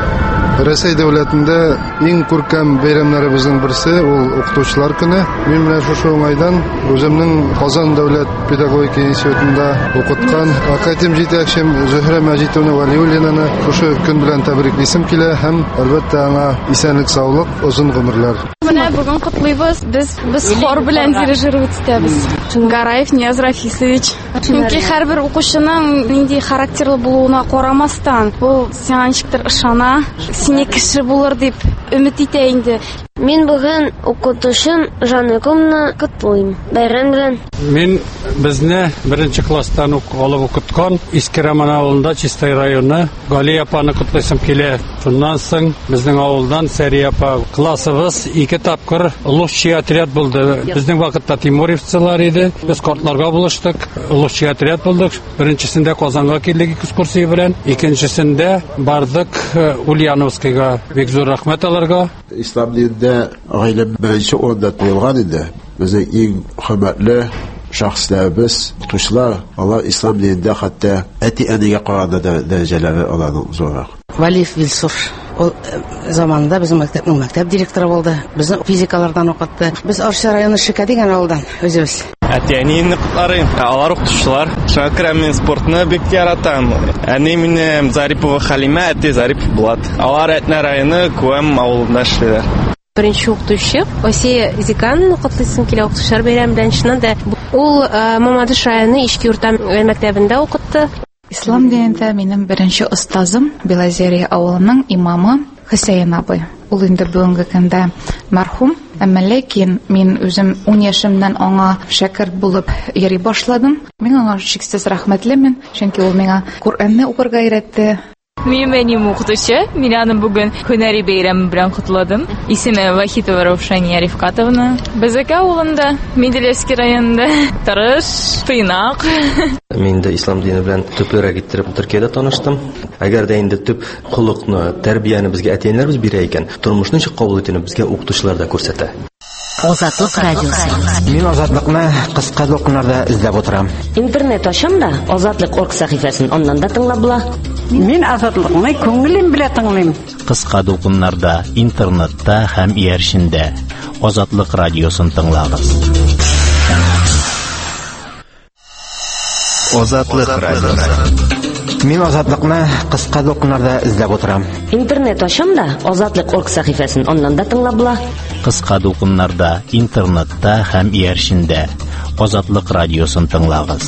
[SPEAKER 14] Рәсәй дәүләтендә иң күркәм бәйрәмнәребезнең берсе ул укытучылар көне. Мин менә шушы уңайдан үземнең Казан дәүләт педагогика институтында укыткан академ җитәкчем Зөһрә Мәҗитовна Валиуллинаны шушы көн белән тәбриклисем килә һәм әлбәттә аңа исәнлек, саулык, озын гомерләр.
[SPEAKER 15] Менә бүген котлыйбыз. Без без хор белән дирижировать итәбез. Гараев Нияз Рафисович. Чөнки һәрбер укучының нинди характерлы булуына карамастан, ул сиңа ничектер ышана, сине кеше булыр дип өмет итә инде.
[SPEAKER 12] Мин бүген укытучым Жаныкомны котлыйм. Бәйрәм белән.
[SPEAKER 16] Мин безне беренче класстан ук алып укыткан Искераман авылында Чистай районы Гали апаны котлыйсым килә. Шуннан соң безнең авылдан Сәрия апа классыбыз ике тапкыр лучший отряд булды. Безнең вакытта Тимуровцылар иде. Без картларга булыштык. Лучший отряд булдык. Беренчесендә Казанга килдек экскурсия белән, икенчесендә бардык Ульяновскийга. Бик зур рәхмәт аларга.
[SPEAKER 17] Ислам динендә гаилә беренче урында куелган иде. Безнең иң хөрмәтле шәхесләребез, укытучылар, алар ислам динендә хәтта әти-әнигә караганда да дәрәҗәләре аларның зуррак.
[SPEAKER 18] Валиев Вилсур. Ул заманда безнең мәктәпнең мәктәп директоры булды. Безне физикалардан укытты. Без Арча районы Шика дигән авылдан өзебез.
[SPEAKER 19] Әти-әниемне котларым. Алар укытучылар. Шуңа күрә мин спортны бик яратам. Әни минем Зарипова Халима, әти Зарипов Булат. Алар Әтнә районы Күәм авылында эшлиләр.
[SPEAKER 20] Беренче укытучы Асия Зикан котлыйсым килә укытучылар бәйрәме белән чыннан да. Ул Мамадыш районы Ички урта мәктәбендә укытты.
[SPEAKER 21] Ислам динендә минем беренче остазым Белозерия авылының имамы Хөсәен абый. Ул инде бүгенге көндә мәрхүм, әмма ләкин мин үзем ун яшемнән аңа шәкерт булып йөри башладым. Мин аңа шиксез рәхмәтлемен, чөнки ул миңа Куранны укырга өйрәтте.
[SPEAKER 7] Минем әним укытучы, мин аны бүген һөнәри бәйрәме белән котладым. Исеме Вахитова Раушания Рифкатовна. Безгә авылында, Менделевский районында тырыш, тыйнак.
[SPEAKER 22] Мин дә ислам дине белән төплерәк иттереп Төркиядә таныштым. Әгәр дә инде төп холыкны, тәрбияне безгә әтәйләребез бирә икән, тормышны ничек кабул итүне безгә укытучылар да күрсәтә.
[SPEAKER 3] Азатлык радиосы.
[SPEAKER 23] Мин Азатлыкны кыска докумнарда эзләп утырам.
[SPEAKER 24] Интернет ачам да Азатлык орг сәхифәсен аннан да тыңлап була.
[SPEAKER 25] Мин Азатлыкны күңелем белән тыңлыйм.
[SPEAKER 2] Кыска докумнарда, интернетта һәм ияршендә Азатлык радиосын тыңлагыз.
[SPEAKER 1] Азатлык радиосы.
[SPEAKER 23] Мин Азатлыкны кыска докумнарда эзләп утырам.
[SPEAKER 24] Интернет ачам да Азатлык орг сәхифәсен аннан да тыңлап була.
[SPEAKER 2] Кыска докумнарда, интернетта һәм ияршендә Азатлык радиосын тыңлагыз.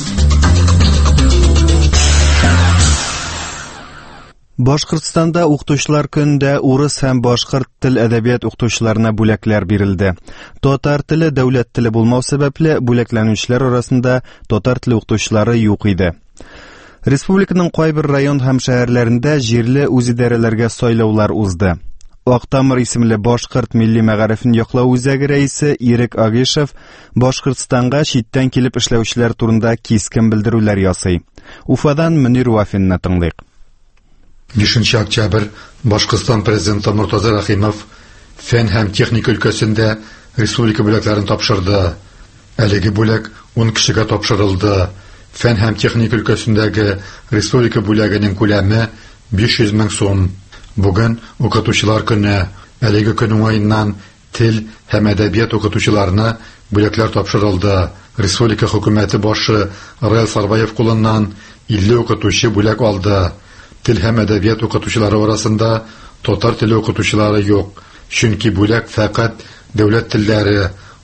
[SPEAKER 1] Башкортстанда укытучылар көндә урыс һәм башкорт тел әдәбият укытучыларына бүләкләр бирелде. Татар теле дәүләт теле булмау сәбәпле бүләкләнүчеләр арасында татар теле укытучылары юк иде. Республиканың кайбер район һәм шәһәрләрендә җирле үзидарәләргә сайлаулар узды. Актамыр исемле Башкорт милли мәгарифен яклау үзәге рәисе Ирек Агишев Башкортстанга читтән килеп эшләүчеләр турында кискен белдерүләр ясый. Уфадан Мөнир Вафинны тыңлыйк.
[SPEAKER 26] бишенче октябрь Башкортстан президенты Муртаза Рахимов фән һәм техника өлкәсендә республика бүләкләрен тапшырды. Әлеге бүләк ун кешегә тапшырылды. Фән һәм техника өлкәсендәге республика бүләгенең күләме биш йөз мең сум. Бүген укытучылар көне. Әлеге көн уңаеннан тел һәм әдәбият укытучыларына бүләкләр тапшырылды. Республика хөкүмәте башы Раил Сарбаев кулыннан илле укытучы бүләк алды. Тел һәм әдәбият укытучылары арасында татар теле укытучылары юк. Чөнки бүләк фақат дәүләт телләре,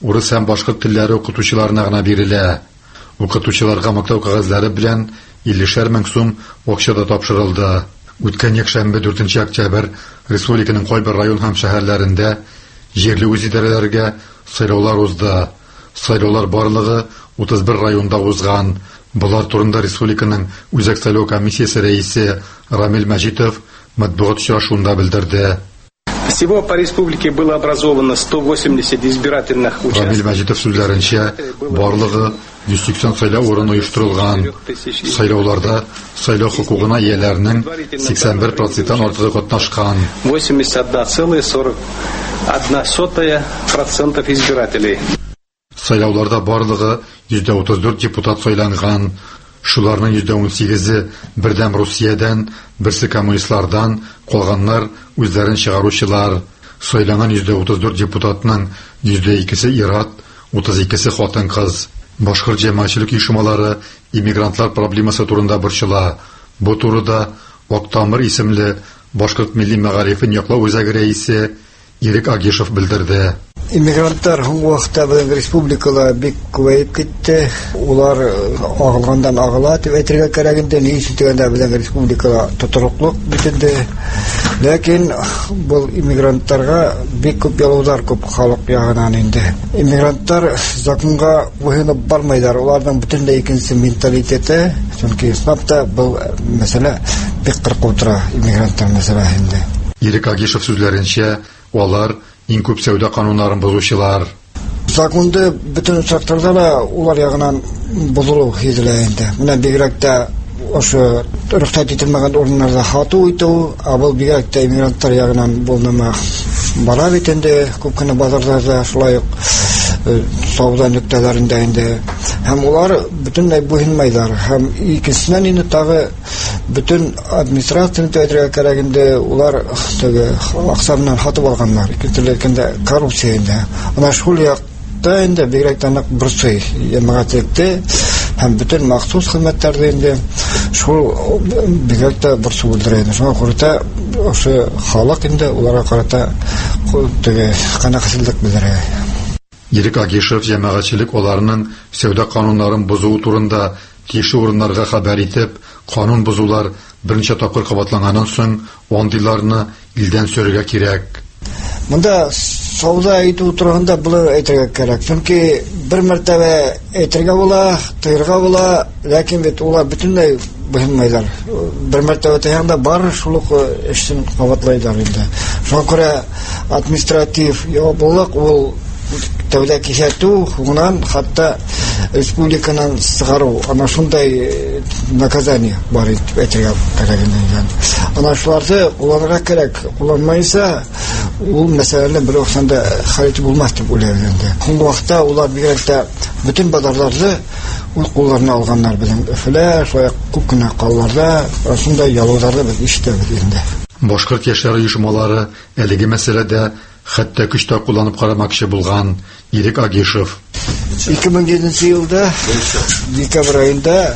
[SPEAKER 26] урыс һәм башкорт телләре укытучыларына гына бирелә. Укытучыларга мактау кагазлары белән илле мең сум акча да тапшырылды. Үткән якшәмбе дүртенче октябрь республиканың кайбер район һәм шәһәрләрендә җирле үзидарәләргә сайлаулар узды. Сайлаулар барлыгы утыз бер районда узган. Булар турында республиканың үзәк сайлау комиссиясе рәисе Рамил Мәҗитов матбугат очрашуында белдерде.
[SPEAKER 4] Всего по республике было образовано сто восемьдесят избирательных участков.
[SPEAKER 26] Рамил Мәҗитов сүзләренчә, барлыгы йөз сиксән сайлау урыны оештырылган. Сайлауларда сайлау хукугына ияләрнең сиксән бер проценттан артыгы катнашкан.
[SPEAKER 4] восемьдесят одна целая сорок одна сотая процентов избирателей.
[SPEAKER 26] Сайлауларда барлыгы йөз утыз дүрт депутат сайланган. Шуларның йөз ун сигезе бердәм Русиядән, берсе коммунистлардан, калганнар үзләрен чыгаручылар. Сайланган йөз утыз дүрт депутатның йөз икесе ир-ат, утыз икесе хатын-кыз. Башкорт җәмәгатьчелек оешмалары иммигрантлар проблемасы турында борчыла. Бу турыда Актамыр исемле Башкорт милли мәгарифен яклау үзәге рәисе Ирек Агишев белдерде.
[SPEAKER 5] Иммигранттар һуң вакытта безнең республикала бик күбәеп китте. Улар агылгандан агыла дип әйтергә кирәгендә, ни өчен дигәндә безнең республикала тотрыклык битенде. Ләкин бу иммигранттарга бик күп ялаулар күп халык ягыннан инде. Иммигранттар законга буйынып бармайлар. Уларның бөтенләй икенче менталитеты, чөнки исламда бу мәсьәлә бик кыркып тора иммигранттар мәсьәләсендә.
[SPEAKER 26] Ирек Агишев сүзләренчә, алар иң күп сәүдә кануннарын бозучылар.
[SPEAKER 5] Законда бөтен шартларда да улар ягынан бозылу хизелә инде. Менә бигрәк тә ошо рөхсәт ителмәгән урыннарда хату итү, ә бу бигрәк тә иммигранттар ягынан булнама бара бит инде, күп кенә базарларда шулай ук сауда нөктәләрендә инде. Һәм улар бөтенләй буйынмайлар. Һәм икенчедән инде тагы бөтен администрацияне тәҗрибә кирәгендә улар теге акча белән хатып алганнар. Икенчедән коррупция инде. Ана шул якта инде бигрәк тә нык бурсый җәмәгатьлекте һәм бөтен махсус хезмәтләрдә инде шул бигрәк тә бурсый булдыра инде. Шуңа карата ошо халык инде уларга карата теге канәгатьсезлек белдерә.
[SPEAKER 26] Ирек Агишев җәмәгатьчелек аларның сәүдә кануннарын бозуы турында тиешле урыннарга хәбәр итеп, канун бозулар берничә тапкыр кабатланганнан соң андыйларны илдән сөрергә кирәк.
[SPEAKER 5] Монда сауда итү турында булы әйтергә кирәк. Чөнки бер мәртәбә әйтергә була, тыйырга була, ләкин бит улар бөтенләй булмайлар. Бер мәртәбә тәһәндә бар шулык эшен кабатлайлар инде. Шуңа күрә административ ябылык ул тәүдә кисәтү, уннан хәтта республиканың сыгару, ана шундай наказание бар итеп әйтергә кирәк. Ана шуларны уларга кирәк, уланмайса, ул мәсьәләне бер вакытта хәл итеп булмас дип уйлыйм инде. Соңгы вакытта улар бигрәк тә бөтен базарларны үз кулларына алганнар белән эфлә, шулай күп кенә калларда, шундай ялоуларны без ишетәбез инде.
[SPEAKER 26] Башкорт яшьләр оешмалары әлеге мәсьәләдә хәтта көч тә кулланып карамакчы булган Ирек Агишев.
[SPEAKER 5] ике мең җиденче елда декабрь айында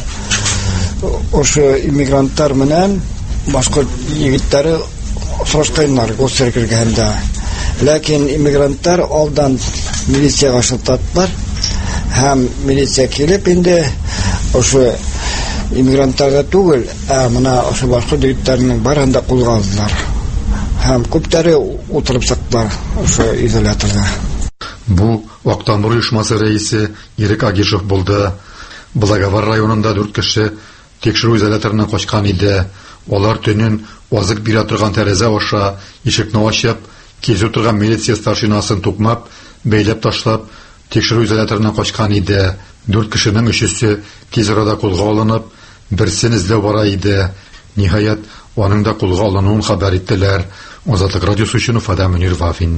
[SPEAKER 5] ошо иммигранттар менән башкорт егетләре сорашканнар госсеркергәндә. Ләкин иммигранттар алдан милициягә шылтаттылар һәм милиция килеп инде ошо иммигранттарга түгел, ә менә ошо башкорт егетләренең барыгын да кулга алдылар. Һәм күптәре утырып чыктылар ошо изоляторга.
[SPEAKER 26] Бу Актамыр оешмасы рәисе Ирек Агишев булды. Благовар районында дүрт кеше тикшерү изоляторына качкан иде. Алар төнен азык бирә торган тәрәзә аша ишекне ачып, кизү торган милиция старшинасын тукмап, бәйләп ташлап, тикшерү изоляторына качкан иде. Дүрт кешенең өчесе тиз арада кулга алынып, берсен эзләү бара иде. Ниһаять, аның да кулга алынуын хәбәр иттеләр. Азатлык радиосы өчен Уфада Мөнир Вафин.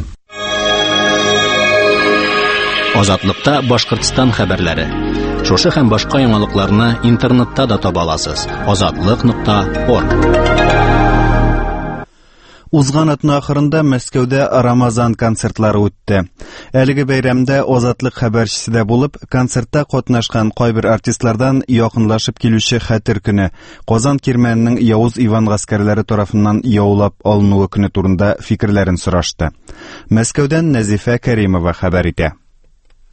[SPEAKER 2] Азатлыкта Башкортстан хәбәрләре. Шушы һәм башка яңалыкларны интернетта да таба аласыз. азатлык нокта орг.
[SPEAKER 1] Узган атна ахырында Мәскәүдә Рамазан концертлары үтте. Әлеге бәйрәмдә Азатлык хәбәрчесе дә булып, концертта катнашкан кайбер артистлардан якынлашып килүче хәтер көне, Казан кирмәненең Явыз Иван гаскәрләре тарафыннан яулап алынуы көне турында фикерләрен сорашты. Мәскәүдән Нәзифә Кәримова хәбәр итә.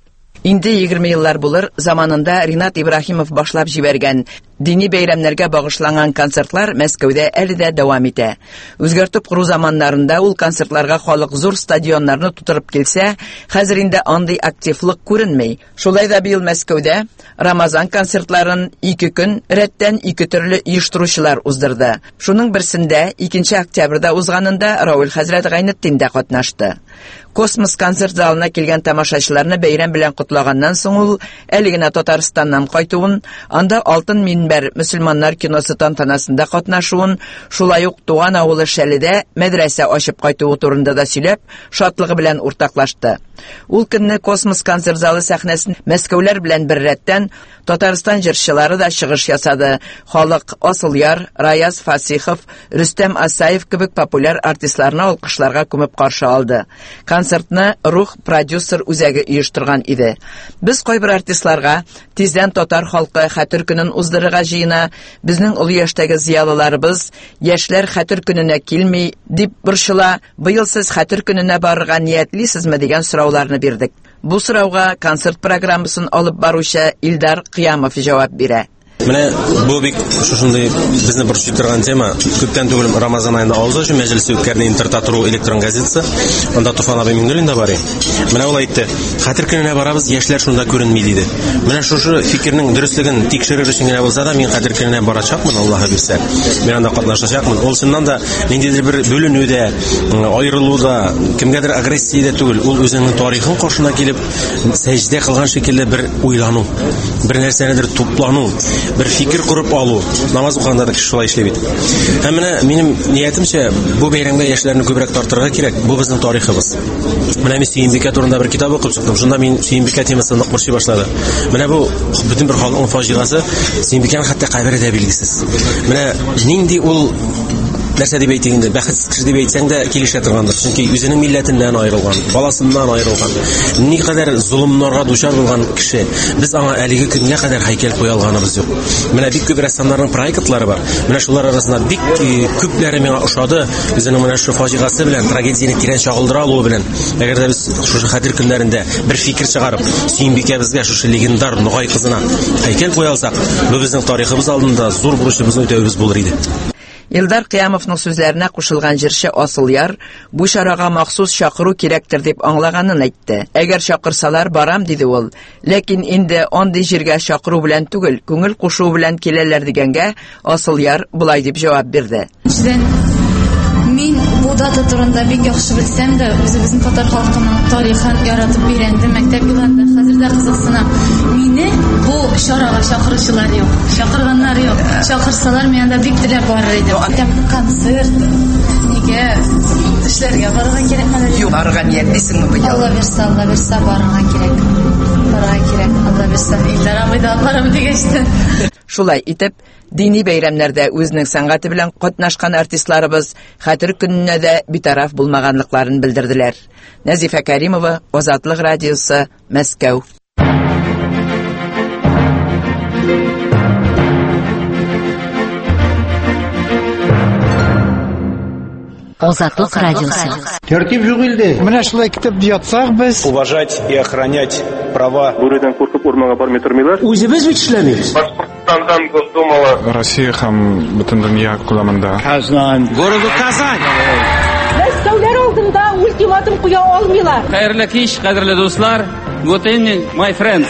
[SPEAKER 6] Инде егерме еллар булыр, заманында Ринат Ибрахимов башлап җибәргән дини бәйрәмнәргә багышланган концертлар Мәскәүдә әле дә дәвам итә. Үзгәртеп кору заманнарында ул концертларга халык зур стадионнарны тутырып килсә, хәзер инде андый активлык күренми. Шулай да быел Мәскәүдә Рамазан концертларын ике көн рәттән ике төрле оештыручылар уздырды. Шуның берсендә икенче октябрьдә узганында Раул хәзрәт Гайнетдин дә катнашты. Космос концерт залына килгән тамашачыларны бәйрәм белән кутлаганнан соң ул әле генә Татарстаннан кайтуын, анда Алтын минбәр мөселманнар киносы тантанасында катнашуын, шулай ук туган авылы Шәледә мәдрәсә ачып кайтуы турында да сөйләп, шатлыгы белән уртаклашты. Ул көнне Космос концерт залы сәхнәсен Мәскәүләр белән бер рәттән Татарстан җырчылары да чыгыш ясады. Халык Асылъяр, Раяз Фасихов, Рөстәм Асаев кебек популяр артистларны алкышларга күмеп каршы алды. Концертны Рух продюсер үзәге оештырган иде. Без кайбер артистларга тиздән татар халкы хәтер көнен уздырырга җыена, безнең олы яшьтәге зыялыларыбыз яшьләр хәтер көненә килми дип борчыла. Быел сез хәтер көненә барырга ниятлисезме дигән сорауларны бирдек. Бу сорауга концерт программасын алып баручы Илдар Кыямов җавап бирә.
[SPEAKER 8] Менә бу бик шушындый безне борчый торган тема. Күптән түгел Рамазан аенда авыз ачу мәҗлесе үткәрде интертатру электрон газетасы. Анда Туфан абый Миңнуллин да бар иде. Менә ул әйтте, хәтер көненә барабыз, яшьләр шунда күренми диде. Менә шушы фикернең дөрестлеген тикшерер өчен генә булса да, мин хәтер көненә барачакмын, Аллаһы бирсә. Мин анда катнашачакмын. Ул чыннан да ниндидер бер бүленүдә, аерылуда, кемгәдер агрессиядә түгел, ул үзенең тарихын каршына килеп сәҗдә кылган шикелле бер уйлану, бер нәрсәнедер туплану, bir fikir kurup alu. Namaz укыганда да кеше шулай эшләй бит. Һәм менә минем ниятемчә, бу бәйрәмгә яшьләрне күбрәк тартырга кирәк. Бу безнең тарихыбыз. Менә мин Сөембикә турында бер китап укып чыктым. Шунда мин Сөембикә темасын нык борчый башлады. Менә бу бөтен бер халыкның фаҗигасы, Сөембикәнең хәтта кабере дә билгесез. Менә нинди ул нәрсә дип әйтгәндә, бәхетсез кеше дип әйтсәң дә килешә торгандыр. Чөнки үзенең милләтеннән аерылган, баласыннан аерылган, никадәр зулымнарга дучар булган кеше. Без аңа әлеге көнгә кадәр һәйкәл куя алганыбыз юк. Менә бик күп рәссамнарның проектлары бар. Менә шулар арасында бик күпләре миңа ошады. Үзенең менә шу фаҗигасы белән, трагедияне тирән чагылдыра алуы белән. Әгәр дә без шушы хәтер көннәрендә бер фикер чыгарып, Сөембикә безгә шушы легендар Нугай кызына һәйкәл куя алсак, бу безнең тарихыбыз алдында зур бурычыбызны үтәүбез булыр иде.
[SPEAKER 6] Илдар Кыямовның сүзләренә кушылган җырчы Асылъяр бу чарага махсус чакыру кирәктер дип аңлаганын әйтте. Әгәр чакырсалар барам диде ул. Ләкин инде андый җиргә чакыру белән түгел, күңел кушу белән киләләр дигәнгә Асылъяр булай дип җавап бирде.
[SPEAKER 9] Мин бу дата турында бик яхшы белсәм дә, үзебезнең татар халкының тарихын яратып өйрәндем мәктәп елларында. Хәзер дә кызыксына. Мине бу чарага чакыручылар юк, чакырганнар юк. Чакырсалар мен анда бик теләп барыр идем. Анда концерт, нигә эшләргә барырга кирәкме?
[SPEAKER 6] Юк, барырга ниятлисеңме быел?
[SPEAKER 9] Алла бирсә, Алла бирсә барырга кирәк. Барырга кирәк, Алла бирсә. Илдар абый да барам дигәчтен.
[SPEAKER 6] Шулай итеп, дини бәйрәмнәрдә үзенең сәнгате белән катнашкан артистларыбыз хәтер көненә дә битараф булмаганлыкларын белдерделәр. Назифа Кәримова, Азатлык радиосы, Мәскәү.
[SPEAKER 3] Азатлык радиосы.
[SPEAKER 10] Тәртип юк инде. Менә шулай китеп ятсак без.
[SPEAKER 11] Уважать и охранять права.
[SPEAKER 13] Бүредән куркып урманга бармый тормыйлар.
[SPEAKER 10] Үзебез бит эшләмибез.
[SPEAKER 13] Башкортстандан Госдумала.
[SPEAKER 27] Россия һәм бөтен дөнья күләмендә.
[SPEAKER 10] Казан.
[SPEAKER 11] Городу Казань.
[SPEAKER 28] Мәскәүләр алдында ультиматум куя алмыйлар.
[SPEAKER 11] Хәерле кич, кадерле дуслар. Good evening, my friends.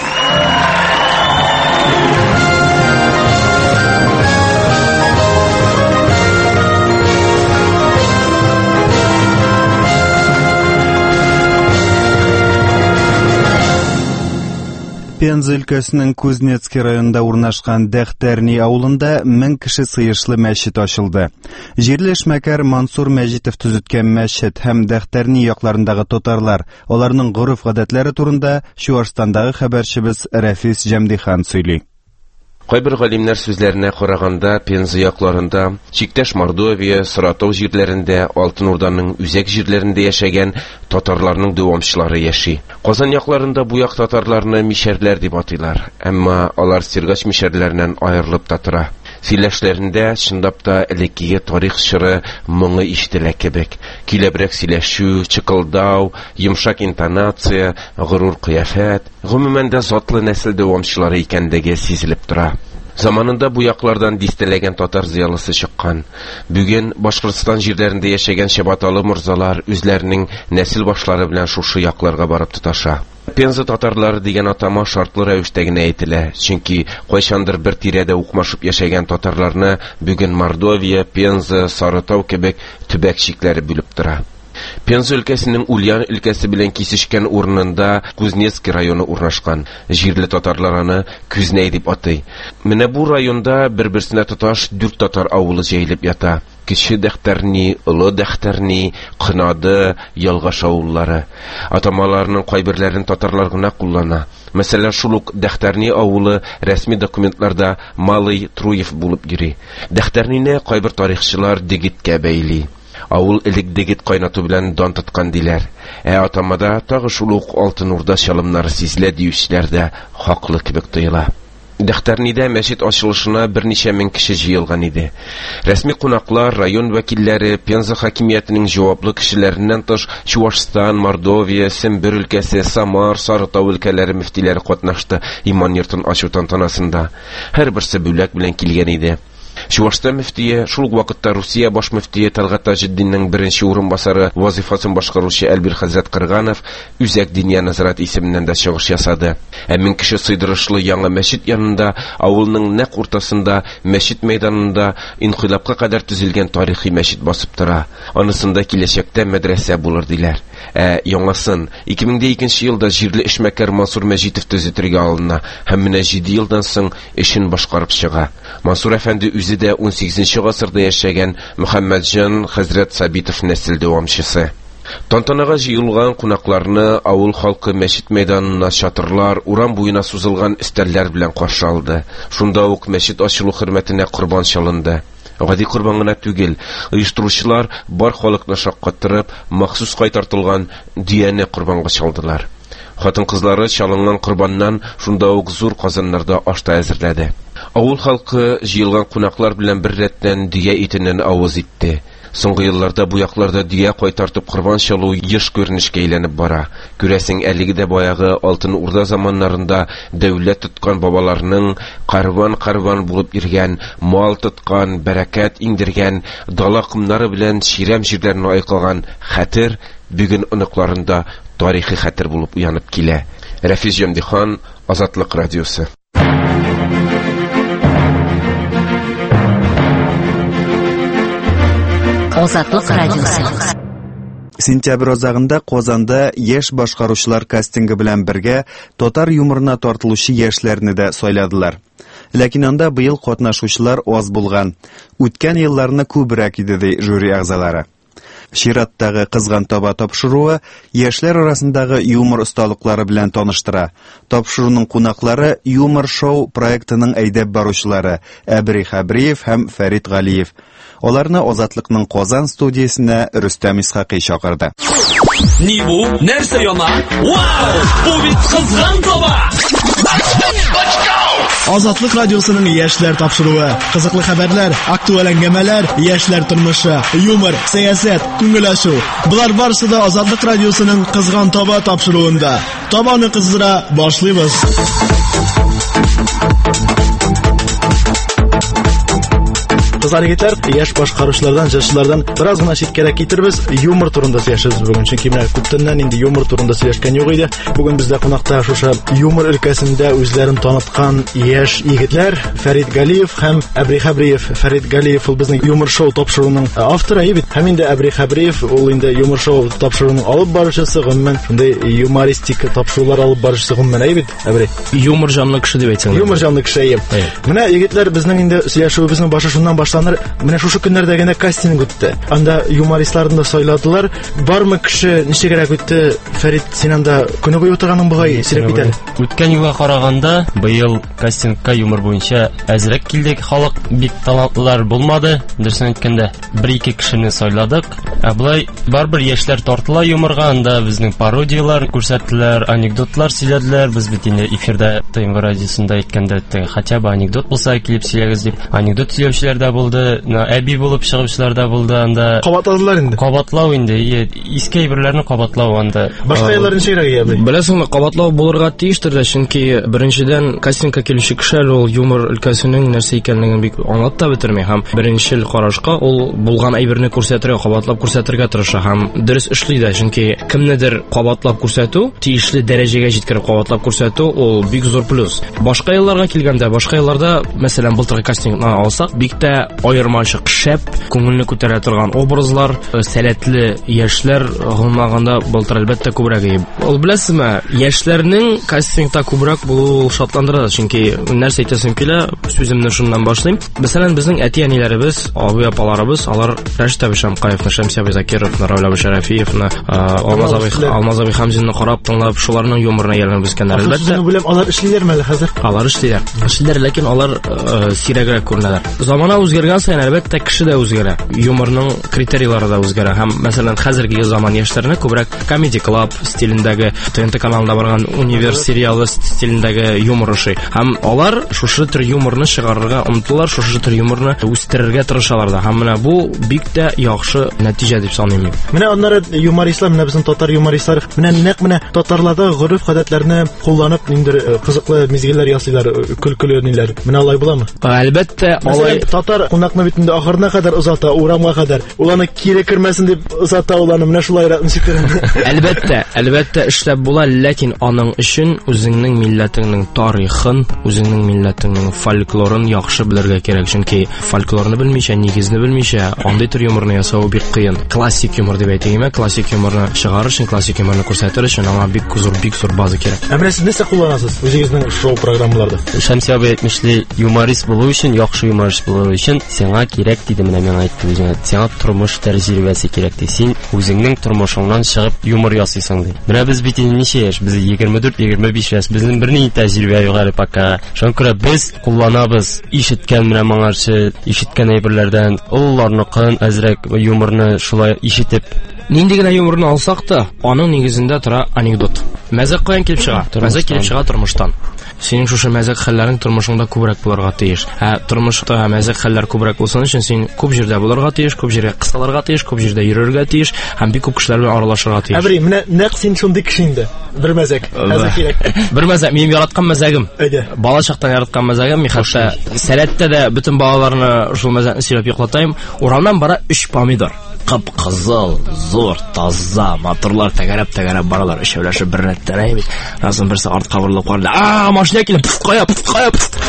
[SPEAKER 1] Пенза өлкәсенең Кузнецкий районында урнашкан Дәхтәрни авылында мең кеше сыйышлы мәчет ачылды. Җирле эшмәкәр Мансур Мәҗитов төзеткән мәчет һәм Дәхтәрни якларындагы татарлар, аларның гореф-гадәтләре турында Чуашстандагы хәбәрчебез Рәфис Җәмдихан сөйли.
[SPEAKER 29] Кайбер галимнәр сүзләренә караганда, Пенза якларында, Чиктәш Мордовия, Саратов җирләрендә, Алтын Урданың үзәк җирләрендә яшәгән татарларның дәвамчылары яши. Казан якларында бу як татарларны мишәрләр дип атыйлар, әмма алар Сергач мишәрләреннән аерылып та тора. Сөйләшләрендә чынлап та элеккеге тарих чыры моңы ишетелә кебек. Киләбрәк сөйләшү, чыкылдау, йомшак интонация, горур кыяфәт, гомумән дә затлы нәсел дәвамчылары икәнлеге сизелеп тора. Заманында бу яклардан дистәләгән татар зыялысы чыккан. Бүген Башкортстан җирләрендә яшәгән чабаталы морзалар үзләренең нәсел башлары белән шушы якларга барып тоташа. Пенза татарлары дигән атама шартлы рәвештә генә әйтелә, чөнки кайчандыр бер тирәдә укмашып яшәгән татарларны бүген Мордовия, Пенза, Сарытау кебек төбәк чикләре бүлеп тора. Пенза өлкәсенең Ульян өлкәсе белән кисешкән урынында Кузнецкий районы урнашкан. Җирле татарлар аны Күзнәй дип атый. Менә бу районда бер-берсенә тоташ дүрт татар авылы җәелеп ята. Кече Дәхтәрни, Олы Дәхтәрни, Кынады, Ялгаш авыллары. Атамаларның кайберләрен татарлар гына куллана. Мәсәлән, шул ук Дәхтәрни авылы рәсми документларда Малый Труев булып йөри. Дәхтәрнине кайбер тарихчылар Дегеткә бәйли. Авыл элек дегет кайнату белән дан тоткан диләр. Ә атамада тагы шул ук Алтын Урда чалымнары сизелә диючеләр дә хаклы кебек тоела. Дәхтәрнидә мәчет ачылышына берничә мең кеше җыелган иде. Рәсми кунаклар, район вәкилләре, Пенза хакимиятының җаваплы кешеләреннән тыш Чувашстан, Мордовия, Сембер өлкәсе, Самар, Сарытау өлкәләре мөфтиләре катнашты иман йортын ачу тантанасында. Һәрберсе бүләк белән килгән иде. Чувашстан мөфтие, шул вакытта Русия баш мөфтие Талгат Таҗетдиннең беренче урынбасары вазифасын башкаручы Әлбир хәзрәт Кырганов Үзәк Диния Назарат исеменнән дә чыгыш ясады. Ә мең кеше сыйдырышлы яңа мәчет янында, авылның нәкъ уртасында, мәчет мәйданында инкыйлабка кадәр төзелгән тарихи мәчет басып тора. Анысында киләчәктә мәдрәсә булыр диләр. Ә яңасын ике мең икенче елда җирле эшмәкәр Мансур Мәҗитов төзетергә алына һәм менә җиде елдан соң эшен башкарып чыга. Мансур әфәнде үзе дә ун сигезенче гасырда яшәгән Мөхәммәтҗан хәзрәт Сабитов нәсел дәвамчысы. Тантанага җыелган кунакларны авыл халкы мәчет мәйданына чатырлар, урам буена сузылган өстәлләр белән каршы алды. Шунда ук мәчет ачылу хөрмәтенә корбан чалынды. Гади корбан гына түгел, оештыручылар бар халыкны шаккаттырып, махсус кайтартылган дөяне корбанга чалдылар. Хатын-кызлары чалынган корбаннан шунда ук зур казаннарда ашта әзерләде. Авыл халкы җыелган кунаклар белән бер рәттән дөя итеннән авыз итте. Соңгы елларда бу якларда дөя кайтартып корбан чалу еш күренешкә әйләнеп бара. Күрәсең, әлеге дә баягы Алтын Урда заманнарында дәүләт тоткан бабаларның карван-карван булып йөргән, мал тоткан, бәрәкәт иңдергән, дала кымнары белән чирәм җирләрне айкалган хәтер бүген оныкларында тарихи хәтер булып уянып килә. Рафиз Җамдихан, Азатлык радиосы.
[SPEAKER 3] Азатлык радиосы.
[SPEAKER 1] Сентябрь азагында Казанда яшь башкаручылар кастинги белән бергә татар юморына тартылучы яшьләрне дә сайладылар. Ләкин анда быел катнашучылар аз булган. Үткән елларны күбрәк иде ди жюри әгъзалары. Чираттагы кызган таба тапшыруы яшьләр арасындагы юмор осталыклары белән таныштыра. Тапшыруның кунаклары юмор шоу проектының әйдәп баручылары Әбри Хабриев һәм Фәрит Галиев. Аларны Азатлыкның Казан студиясенә Рөстәм Исхакый чакырды.
[SPEAKER 12] Ни бу? Нәрсә яна? Вау! Бу бит кызган таба!
[SPEAKER 14] Азатлык радиосының яшьләр тапшыруы, кызыклы хәбәрләр, актуаль әңгәмәләр, яшьләр тормышы, юмор, сәясәт, күңел ачу. Булар барысы да Азатлык радиосының кызган таба тапшыруында. Табаны кыздыра башлыйбыз. Кызлар, егетләр, яшь башкаручылардан, җырчылардан бераз гына читкәрәк китербез. Юмор турында сөйләшәбез бүген. Чөнки менә күптәннән инде юмор турында сөйләшкән юк иде. Бүген бездә кунакта шушы юмор өлкәсендә үзләрен таныткан яшь егетләр Фәрит Галиев һәм Әбри Хабриев. Фәрит Галиев ул безнең юмор шоу тапшыруының авторы бит. Һәм инде Әбри Хабриев ул инде юмор шоу тапшыруының алып баручысы, гомумән шундый юмористик тапшырулар алып баручысы гомумән бит. Әбри
[SPEAKER 2] юмор җанлы кеше дип әйтсәң.
[SPEAKER 14] Юмор җанлы кеше. Менә егетләр, безнең инде сөйләшүебезнең башы шуннан башланды. башланыр. Менә шушы көннәрдә генә кастинг үтте. Анда юмористларны да сайладылар. Бармы кеше, ничегрәк үтте? Фәрит, син анда көне буе утырганың бугай, сирәк бит әле.
[SPEAKER 7] Үткән елга караганда, быел кастингка юмор буенча әзрәк килдек. Халык бик талантлылар булмады. Дөресен әйткәндә, бер-ике кешене сайладык. Ә булай барбер яшьләр тартыла юморга, анда безнең пародиялар күрсәттеләр, анекдотлар сөйләделәр. Без бит инде эфирда ТМВ радиосында әйткәндә, хотя бы анекдот булса килеп сөйләгез дип, анекдот сөйләүчеләр дә булды, әби булып чыгучылар да булды анда.
[SPEAKER 14] Кабатладылар инде.
[SPEAKER 7] Кабатлау инде, иске әйберләрне кабатлау анда.
[SPEAKER 14] Башка еллар ничегрәк ябый?
[SPEAKER 15] Беләсеңме, кабатлау булырга тиештер дә, чөнки беренчедән кастингка килүче кеше ул юмор өлкәсенең нәрсә икәнлеген бик аңлап та бетерми һәм беренче карашка ул булган әйберне күрсәтергә, кабатлап күрсәтергә тырыша һәм дөрес эшли дә, чөнки кемнедер кабатлап күрсәтү, тиешле дәрәҗәгә җиткереп кабатлап күрсәтү ул бик зур плюс. Башка елларга килгәндә, башка елларда, мәсәлән, былтыргы кастингны алсак, бик тә аермачык, шәп, күңелне күтәрә торган образлар, сәләтле яшьләр гылмаганда былтыр әлбәттә күбрәк иде. Ул беләсезме, яшьләрнең кастингта күбрәк булуы шатландыра, чөнки нәрсә әйтәсем килә, сүземне шуннан башлыйм. Мәсәлән, безнең әти-әниләребез, абый-апаларыбыз, алар Рәшит әби Шәмкаевны, Шәмси әби Закировны, Равил әби Шәрәфиевны, Алмаз әби Алмаз әби Хамзинны карап тыңлап, шуларның юморына ялган бескәннәр. Әлбәттә,
[SPEAKER 14] беләм, алар эшлиләрме әле хәзер?
[SPEAKER 15] Алар эшлиләр. Эшлиләр, ләкин алар сирәгрәк күренәләр. Замана үзгәргән саен әлбәттә кеше дә үзгәрә. Юморның критерийлары да үзгәрә. Һәм мәсәлән, хәзерге заман яшьләренә күбрәк Comedy Club стилендәге, ТНТ каналында барган Универ сериалы стилендәге юмор ошый. Һәм алар шушы төр юморны чыгарырга омтылар, шушы төр юморны үстерергә тырышалар да. Һәм менә бу бик тә яхшы нәтиҗә дип саныйм.
[SPEAKER 14] Менә аннары юмористлар, менә безнең татар юмористлар, менә нәкъ менә татарларда гореф-гадәтләрне кулланып, ниндер кызыклы мизгилләр ясыйлар, көлкеле ниләр. Менә алай буламы?
[SPEAKER 15] Әлбәттә, алай.
[SPEAKER 14] Татар кунакны бит инде ахырына кадәр озата, урамга кадәр. Ул аны кире кермәсен дип озата, ул аны менә шулайрак ничек керә.
[SPEAKER 15] Әлбәттә, әлбәттә эшләп була, ләкин аның өчен үзеңнең милләтеңнең тарихын, үзеңнең милләтеңнең фольклорын яхшы белергә кирәк, чөнки фольклорны белмичә, нигезне белмичә, андый төр юморны ясау бик кыен. Классик юмор дип әйтәйме, классик юморны чыгарыр өчен, классик юморны күрсәтер өчен аңа бик зур, бик зур база кирәк.
[SPEAKER 14] Ә менә сез нәрсә кулланасыз үзегезнең шоу программаларда?
[SPEAKER 7] Шәмси абый әйтмешли, юморист булу өчен, яхшы юморист булу өчен сиңа кирәк диде, менә миңа әйтте үзеңә. Сиңа тормыш тәҗрибәсе кирәк ди. Син үзеңнең тормышыңнан чыгып юмор ясыйсың ди. Менә без бит инде ничә яшь? Без егерме дүрт егерме биш яшь. Безнең берни тәҗрибә юк әле пока. Шуңа күрә без кулланабыз ишеткән менә моңарчы, ишеткән әйберләрдән, улларныкын әзрәк юморны шулай ишетеп,
[SPEAKER 15] нинди генә юморны алсак та, аның нигезендә тора анекдот. Мәзәк каян килеп чыга? Мәзәк килеп чыга тормыштан. Синең шушы мәзәк хәлләрең тормышыңда күбрәк булырга тиеш. Ә тормышта мәзәк хәлләр күбрәк булсын өчен син күп җирдә булырга тиеш, күп җиргә кысылырга тиеш, күп җирдә йөрергә тиеш һәм бик күп кешеләр белән аралашырга тиеш.
[SPEAKER 14] Әбри, менә нәкъ син шундый кеше инде. Бер мәзәк. Мәзәк кирәк.
[SPEAKER 15] Бер мәзәк, минем яраткан мәзәгем. Бала чактан яраткан мәзәгем, мин хәтта сәләттә дә бөтен балаларны шул мәзәкне сөйләп йоклатайм. Урамнан бара өч помидор. Кып-кызыл, зур, таза, моторлар тәгәрәп-тәгәрәп баралар, өчәүләшеп бер рәттән әйбит. Разым берсе артка борылып карады. А, машина килеп, кая, кая.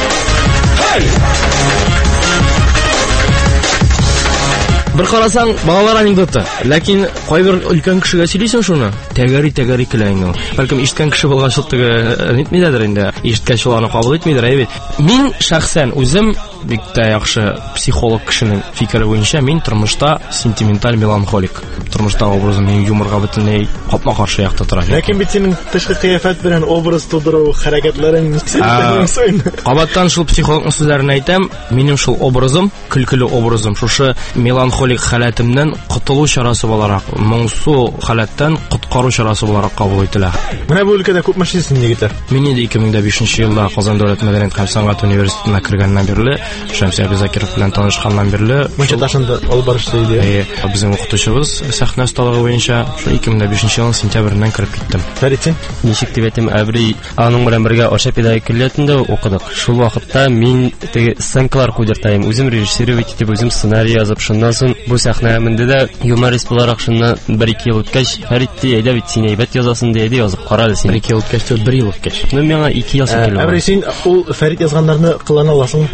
[SPEAKER 15] Бер карасаң, балалар анекдоты. Ләкин кайбер өлкән кешегә сөйлисең шуны, тәгәри-тәгәри килә инде. Бәлкем ишеткән кеше булган шултыгы нитмидер инде. Ишеткән шуларны кабул итмидер, әйбит. Мин шәхсән үзем бик тә яхшы психолог кешенең фикере буенча мин тормышта сентименталь меланхолик. Тормышта образым мин юморга бөтенләй капма-каршы якта тора.
[SPEAKER 14] Ләкин бит синең тышкы кыяфәт белән образ тудыру, хәрәкәтләрең ничек?
[SPEAKER 15] Кабаттан шул психологның сүзләрен әйтәм, минем шул образым, көлкеле образым, шушы меланхолик халәтемнән котылу чарасы буларак, моңсу халәттән коткару чарасы буларак кабул ителә.
[SPEAKER 14] Менә бу өлкәдә күп мәшәкатьсез егетләр.
[SPEAKER 15] Мин инде ике мең бишенче елда Казан дәүләт мәдәният һәм сәнгать университетына кергәннән бирле, Шәмси әби Закиров белән танышканнан бирле,
[SPEAKER 14] мөнчә ташында алып барышты иде.
[SPEAKER 15] Безнең укытучыбыз сәхнә осталыгы буенча шул ике мең бишенче елның сентябреннән кирип киттем.
[SPEAKER 14] Фәрит,
[SPEAKER 7] ничек дип әйтим, Әбри аның белән бергә Аша педагогикалетендә укыдык. Шул вакытта мин теге сценкалар куйдыртайм, үзем режиссировать итеп, үзем сценарий язып, шуннан соң бу сәхнә менде дә юморист буларак шуннан бер-ике ел үткәч, Фәрит, әйдә бит син әйбәт язасың диде, язып кара әле син.
[SPEAKER 15] бер-ике ел үткәч, бер ел үткәч.
[SPEAKER 7] Ну миңа ике ел син.
[SPEAKER 14] Әбри, син ул Фәрит язганнарны кылана аласың?
[SPEAKER 15] Кайтыйк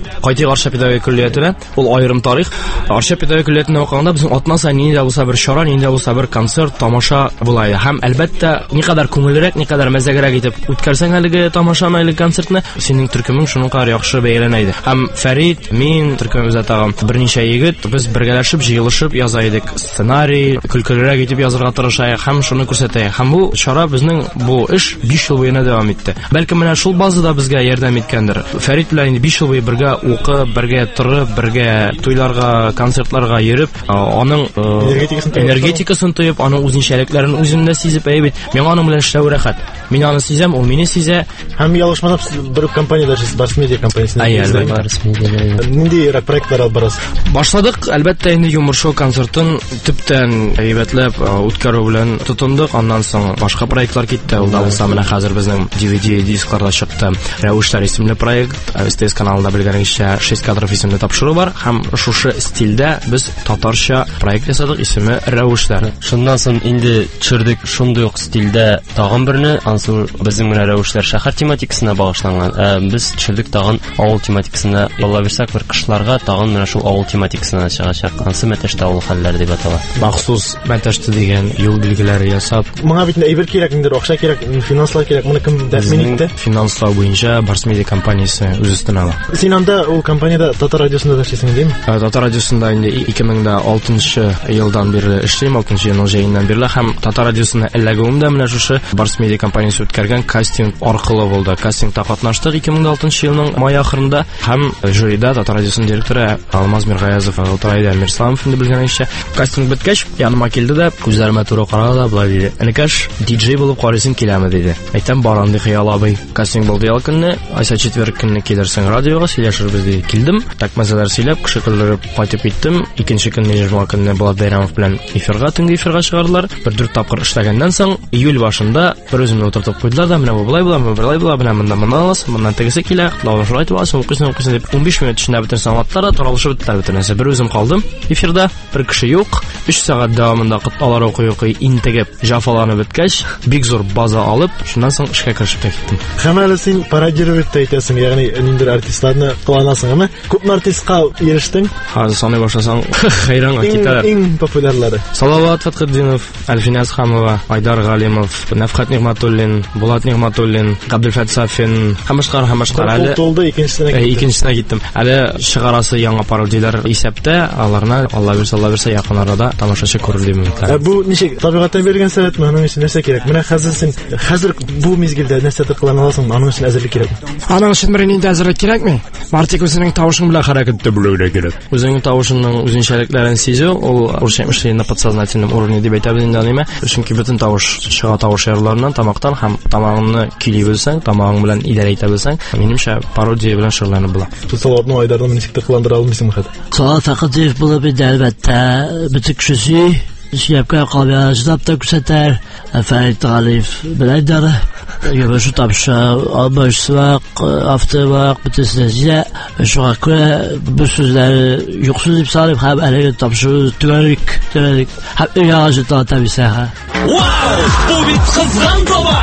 [SPEAKER 15] Арча педагогик коллегиятенә. Ул аерым тарих. Арча педагогик коллегиятенә укыганда безнең атна сайын нинди булса бер чара, нинди булса бер концерт, тамаша була иде. Һәм әлбәттә, никадәр күңеллерәк, никадәр мәзәгәрәк итеп үткәрсәң әлеге тамашаны, әлеге концертны, синең төркемең шуның кадәр яхшы бәяләнә иде. Һәм Фәрит, мин, төркемебездә тагын берничә егет, без бергәләшеп, җыелышып яза идек. Сценарий, көлкелерәк итеп язырга тырыша идек, һәм шуны күрсәтә. Һәм бу чара безнең бу эш биш ел буена дәвам итте. Бәлки менә шул базада безгә ярдәм иткәндер. Фәрит белән инде биш ел буе бергә укып, бергә торып, бергә туйларга, концертларга йөреп, аның энергетикасын тоеп, аның үзенчәлекләрен үзендә сизеп әйбит. Миңа аның белән эшләү рәхәт. Мин аны сизәм, ул мине сизә.
[SPEAKER 14] Һәм ялгышмасам, бер компаниядә эшлисез, Барс Медиа компаниясендә.
[SPEAKER 15] Әйе, Барс Медиа.
[SPEAKER 14] Нинди проектлар алып барасыз?
[SPEAKER 15] Башладык, әлбәттә инде юмор шоу концертын төптән әйбәтләп үткәрү белән тотындык. Аннан соң башка проектлар китте. Ул да булса менә хәзер безнең ди ви ди дискларда чыкты. Рәвештәр исемле проект, эс ти эс каналында белгәнегезчә шесть кадров исемле тапшыру бар. Һәм шушы стильдә без татарча проект ясадык, исеме Рәвештәр.
[SPEAKER 7] Шуннан соң инде төшердек шундый ук стильдә тагын берне, ансыр безнең менә Рәвештәр шәһәр тематикасына багышланган. Без төшердек тагын авыл тематикасына. Алла бирсәк, бер кышларга тагын менә шул авыл тематикасына чыгачак. Ансы мәтәштә авыл хәлләре дип атала.
[SPEAKER 15] Махсус мәтәште дигән юл билгеләре ясап.
[SPEAKER 14] Моңа бит әйбер кирәк, инде акча кирәк, финанслар кирәк. Моны кем тәэмин итте?
[SPEAKER 15] Финанслар буенча Барс Медиа компаниясе үз өстенә ала.
[SPEAKER 14] Син анда ул компаниядә Татар радиосында да эшлисең, димме?
[SPEAKER 15] Татар радиосында инде ике мең алтынчы елдан бирле эшлим, алтынчы елның җәеннән бирле, һәм Татар радиосына эләгүем дә менә шушы Барс Медиа компаниясе үткәргән кастинг аркылы булды. Кастингта катнаштык ике мең алтынчы елның май ахырында, һәм жюрида Татар радиосының директоры Алмаз Миргаязов, Алтайда Мирсламов инде белгәнчә, кастинг беткәч, яныма килде дә, күзләремә туры карады да, булай диде. Энекәш, диджей булып карыйсың киләме диде. Әйтәм, барам ди хыял абый. Кастинг булды ял көнне, айса четверг көнне килерсең радиога, сөйләшербез ди. Килдем, так мәсьәләләр сөйләп, кеше көлдереп кайтып киттем. Икенче көнне җомга көнне Булат Бәйрәмов белән эфирга, төнге эфирга чыгардылар. Бер дүрт тапкыр эшләгәннән соң, июль башында бер үземне утыртып куйдылар да, менә бу булай була, булай була, менә монда монда аласың, моннан тегесе килә, лавын шулай итеп аласың, укыйсың, укыйсың дип унбиш минут эчендә бөтен саңлаттар да таралышып беттеләр бөтенесе. Бер үзем калдым эфирда, бер кеше юк. өч сәгать дәвамында кытлалар укый-укый интегеп, җафаланып беткәч, бик зур база алып, шуннан соң эшкә керешеп киттем.
[SPEAKER 14] Һәм әле син пародировать итәсең, ягъни ниндер артистларны кыланасың, әмма күпме артистка ирештең?
[SPEAKER 15] Хәзер саный башласаң, хайранга китәләр.
[SPEAKER 14] Иң популярлары.
[SPEAKER 15] Салават Фатхетдинов, Альфиназ Хамова, Айдар Галимов, Нафхат Нигъматуллин, Булат Нигъматуллин, Габделфат Сафин, һәммәшкар һәммәшкар әле.
[SPEAKER 14] Тулды икенчесенә
[SPEAKER 15] киттем. Икенчесенә киттем. Әле чыгарасы яңа пародиялар исәптә, аларны Алла бирсә, Алла бирсә якын арада тамашачы күрер дип үмитләр.
[SPEAKER 14] Бу ничек табигатьтән биргән сәләтме, аның өчен нәрсә кирәк? Менә хәзер син хәзер бу мизгелдә нәрсәдер кылана аласың, аның өчен әзерлек кирәк.
[SPEAKER 15] Аның өчен бер нинди әзерлек кирәкме? Бартик үзенең тавышың белән хәрәкәттә булырга кирәк. Үзенең тавышының үзенчәлекләрен сизү, ул уршаймышлый на подсознательном уровне дип әйтәбез инде аныма. Чөнки бөтен тавыш чыга тавыш ярларыннан, тамактан һәм тамагыңны көйли белсәң, тамагың белән идарә итә белсәң, минемчә пародия белән шөгыльләнеп була.
[SPEAKER 14] Салаватны Айдарны ничектер кыландыра алмыйсың хәзер?
[SPEAKER 16] Салават Фәкыйтов булып инде әлбәттә бөтен кешесе Şiyapka kalbaya çıtap da küseter. Ferit Galif bilaydır. Gibi şu tapşı albaşı vak, haftı vak, bütüsüzce. Şu hakka bu sözleri yoksuz ip sarıp hep elini tapşı tüverik, tüverik. Hep ön ağacı dağıta bir seha.
[SPEAKER 12] Wow! Bu bir kızgan baba!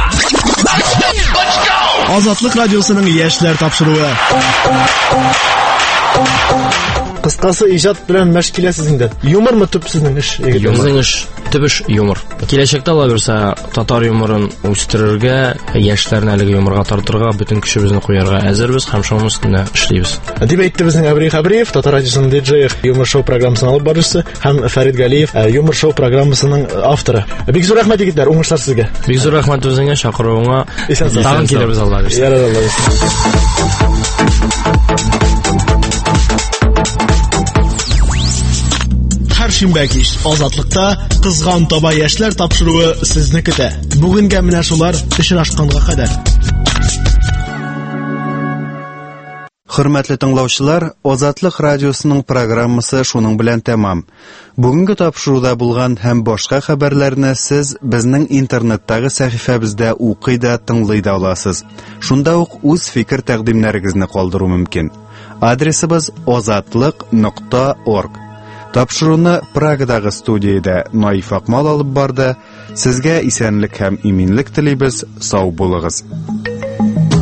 [SPEAKER 14] Azatlık Radyosu'nun Яшьләр тапшыруы. Кыскасы иҗат белән мәш киләсез инде. Юмормы төп сезнең эш?
[SPEAKER 15] Безнең эш төп эш юмор. Киләчәктә Алла бирсә, татар юморын үстерергә, яшьләрне әлеге юморга тартырга, бөтен көчебезне куярга әзербез һәм шуның үстенә эшлибез.
[SPEAKER 14] Дип әйтте безнең Әбри Хәбриев, Татар радиосының диджей, юмор шоу программасын алып баручысы, һәм Фәрит Галиев, юмор шоу программасының авторы. Бик зур рәхмәт егетләр, уңышлар сезгә.
[SPEAKER 15] Бик зур рәхмәт үзеңә, чакыруыңа. Тагын килербез Алла бирсә.
[SPEAKER 14] Ярар, Алла бирсә. Шимбә кич Азатлыкта кызган таба яшьләр тапшыруы сезне көтә. Бүгенгә менә шулар очрашканга кадәр.
[SPEAKER 1] Хөрмәтле тыңлаучылар, Азатлык радиосының программасы шуның белән тәмам. Бүгенге тапшыруда булган һәм башка хәбәрләрне сез безнең интернеттагы сәхифәбездә укый да, тыңлый да аласыз. Шунда ук үз фикер тәкъдимнәрегезне калдыру мөмкин. Адресыбыз азатлык нокта орг. Тапшыруны Прагадагы студияда Наиф Акмал алып барды. Сезгә исәнлек һәм иминлек телибез. Сау булыгыз.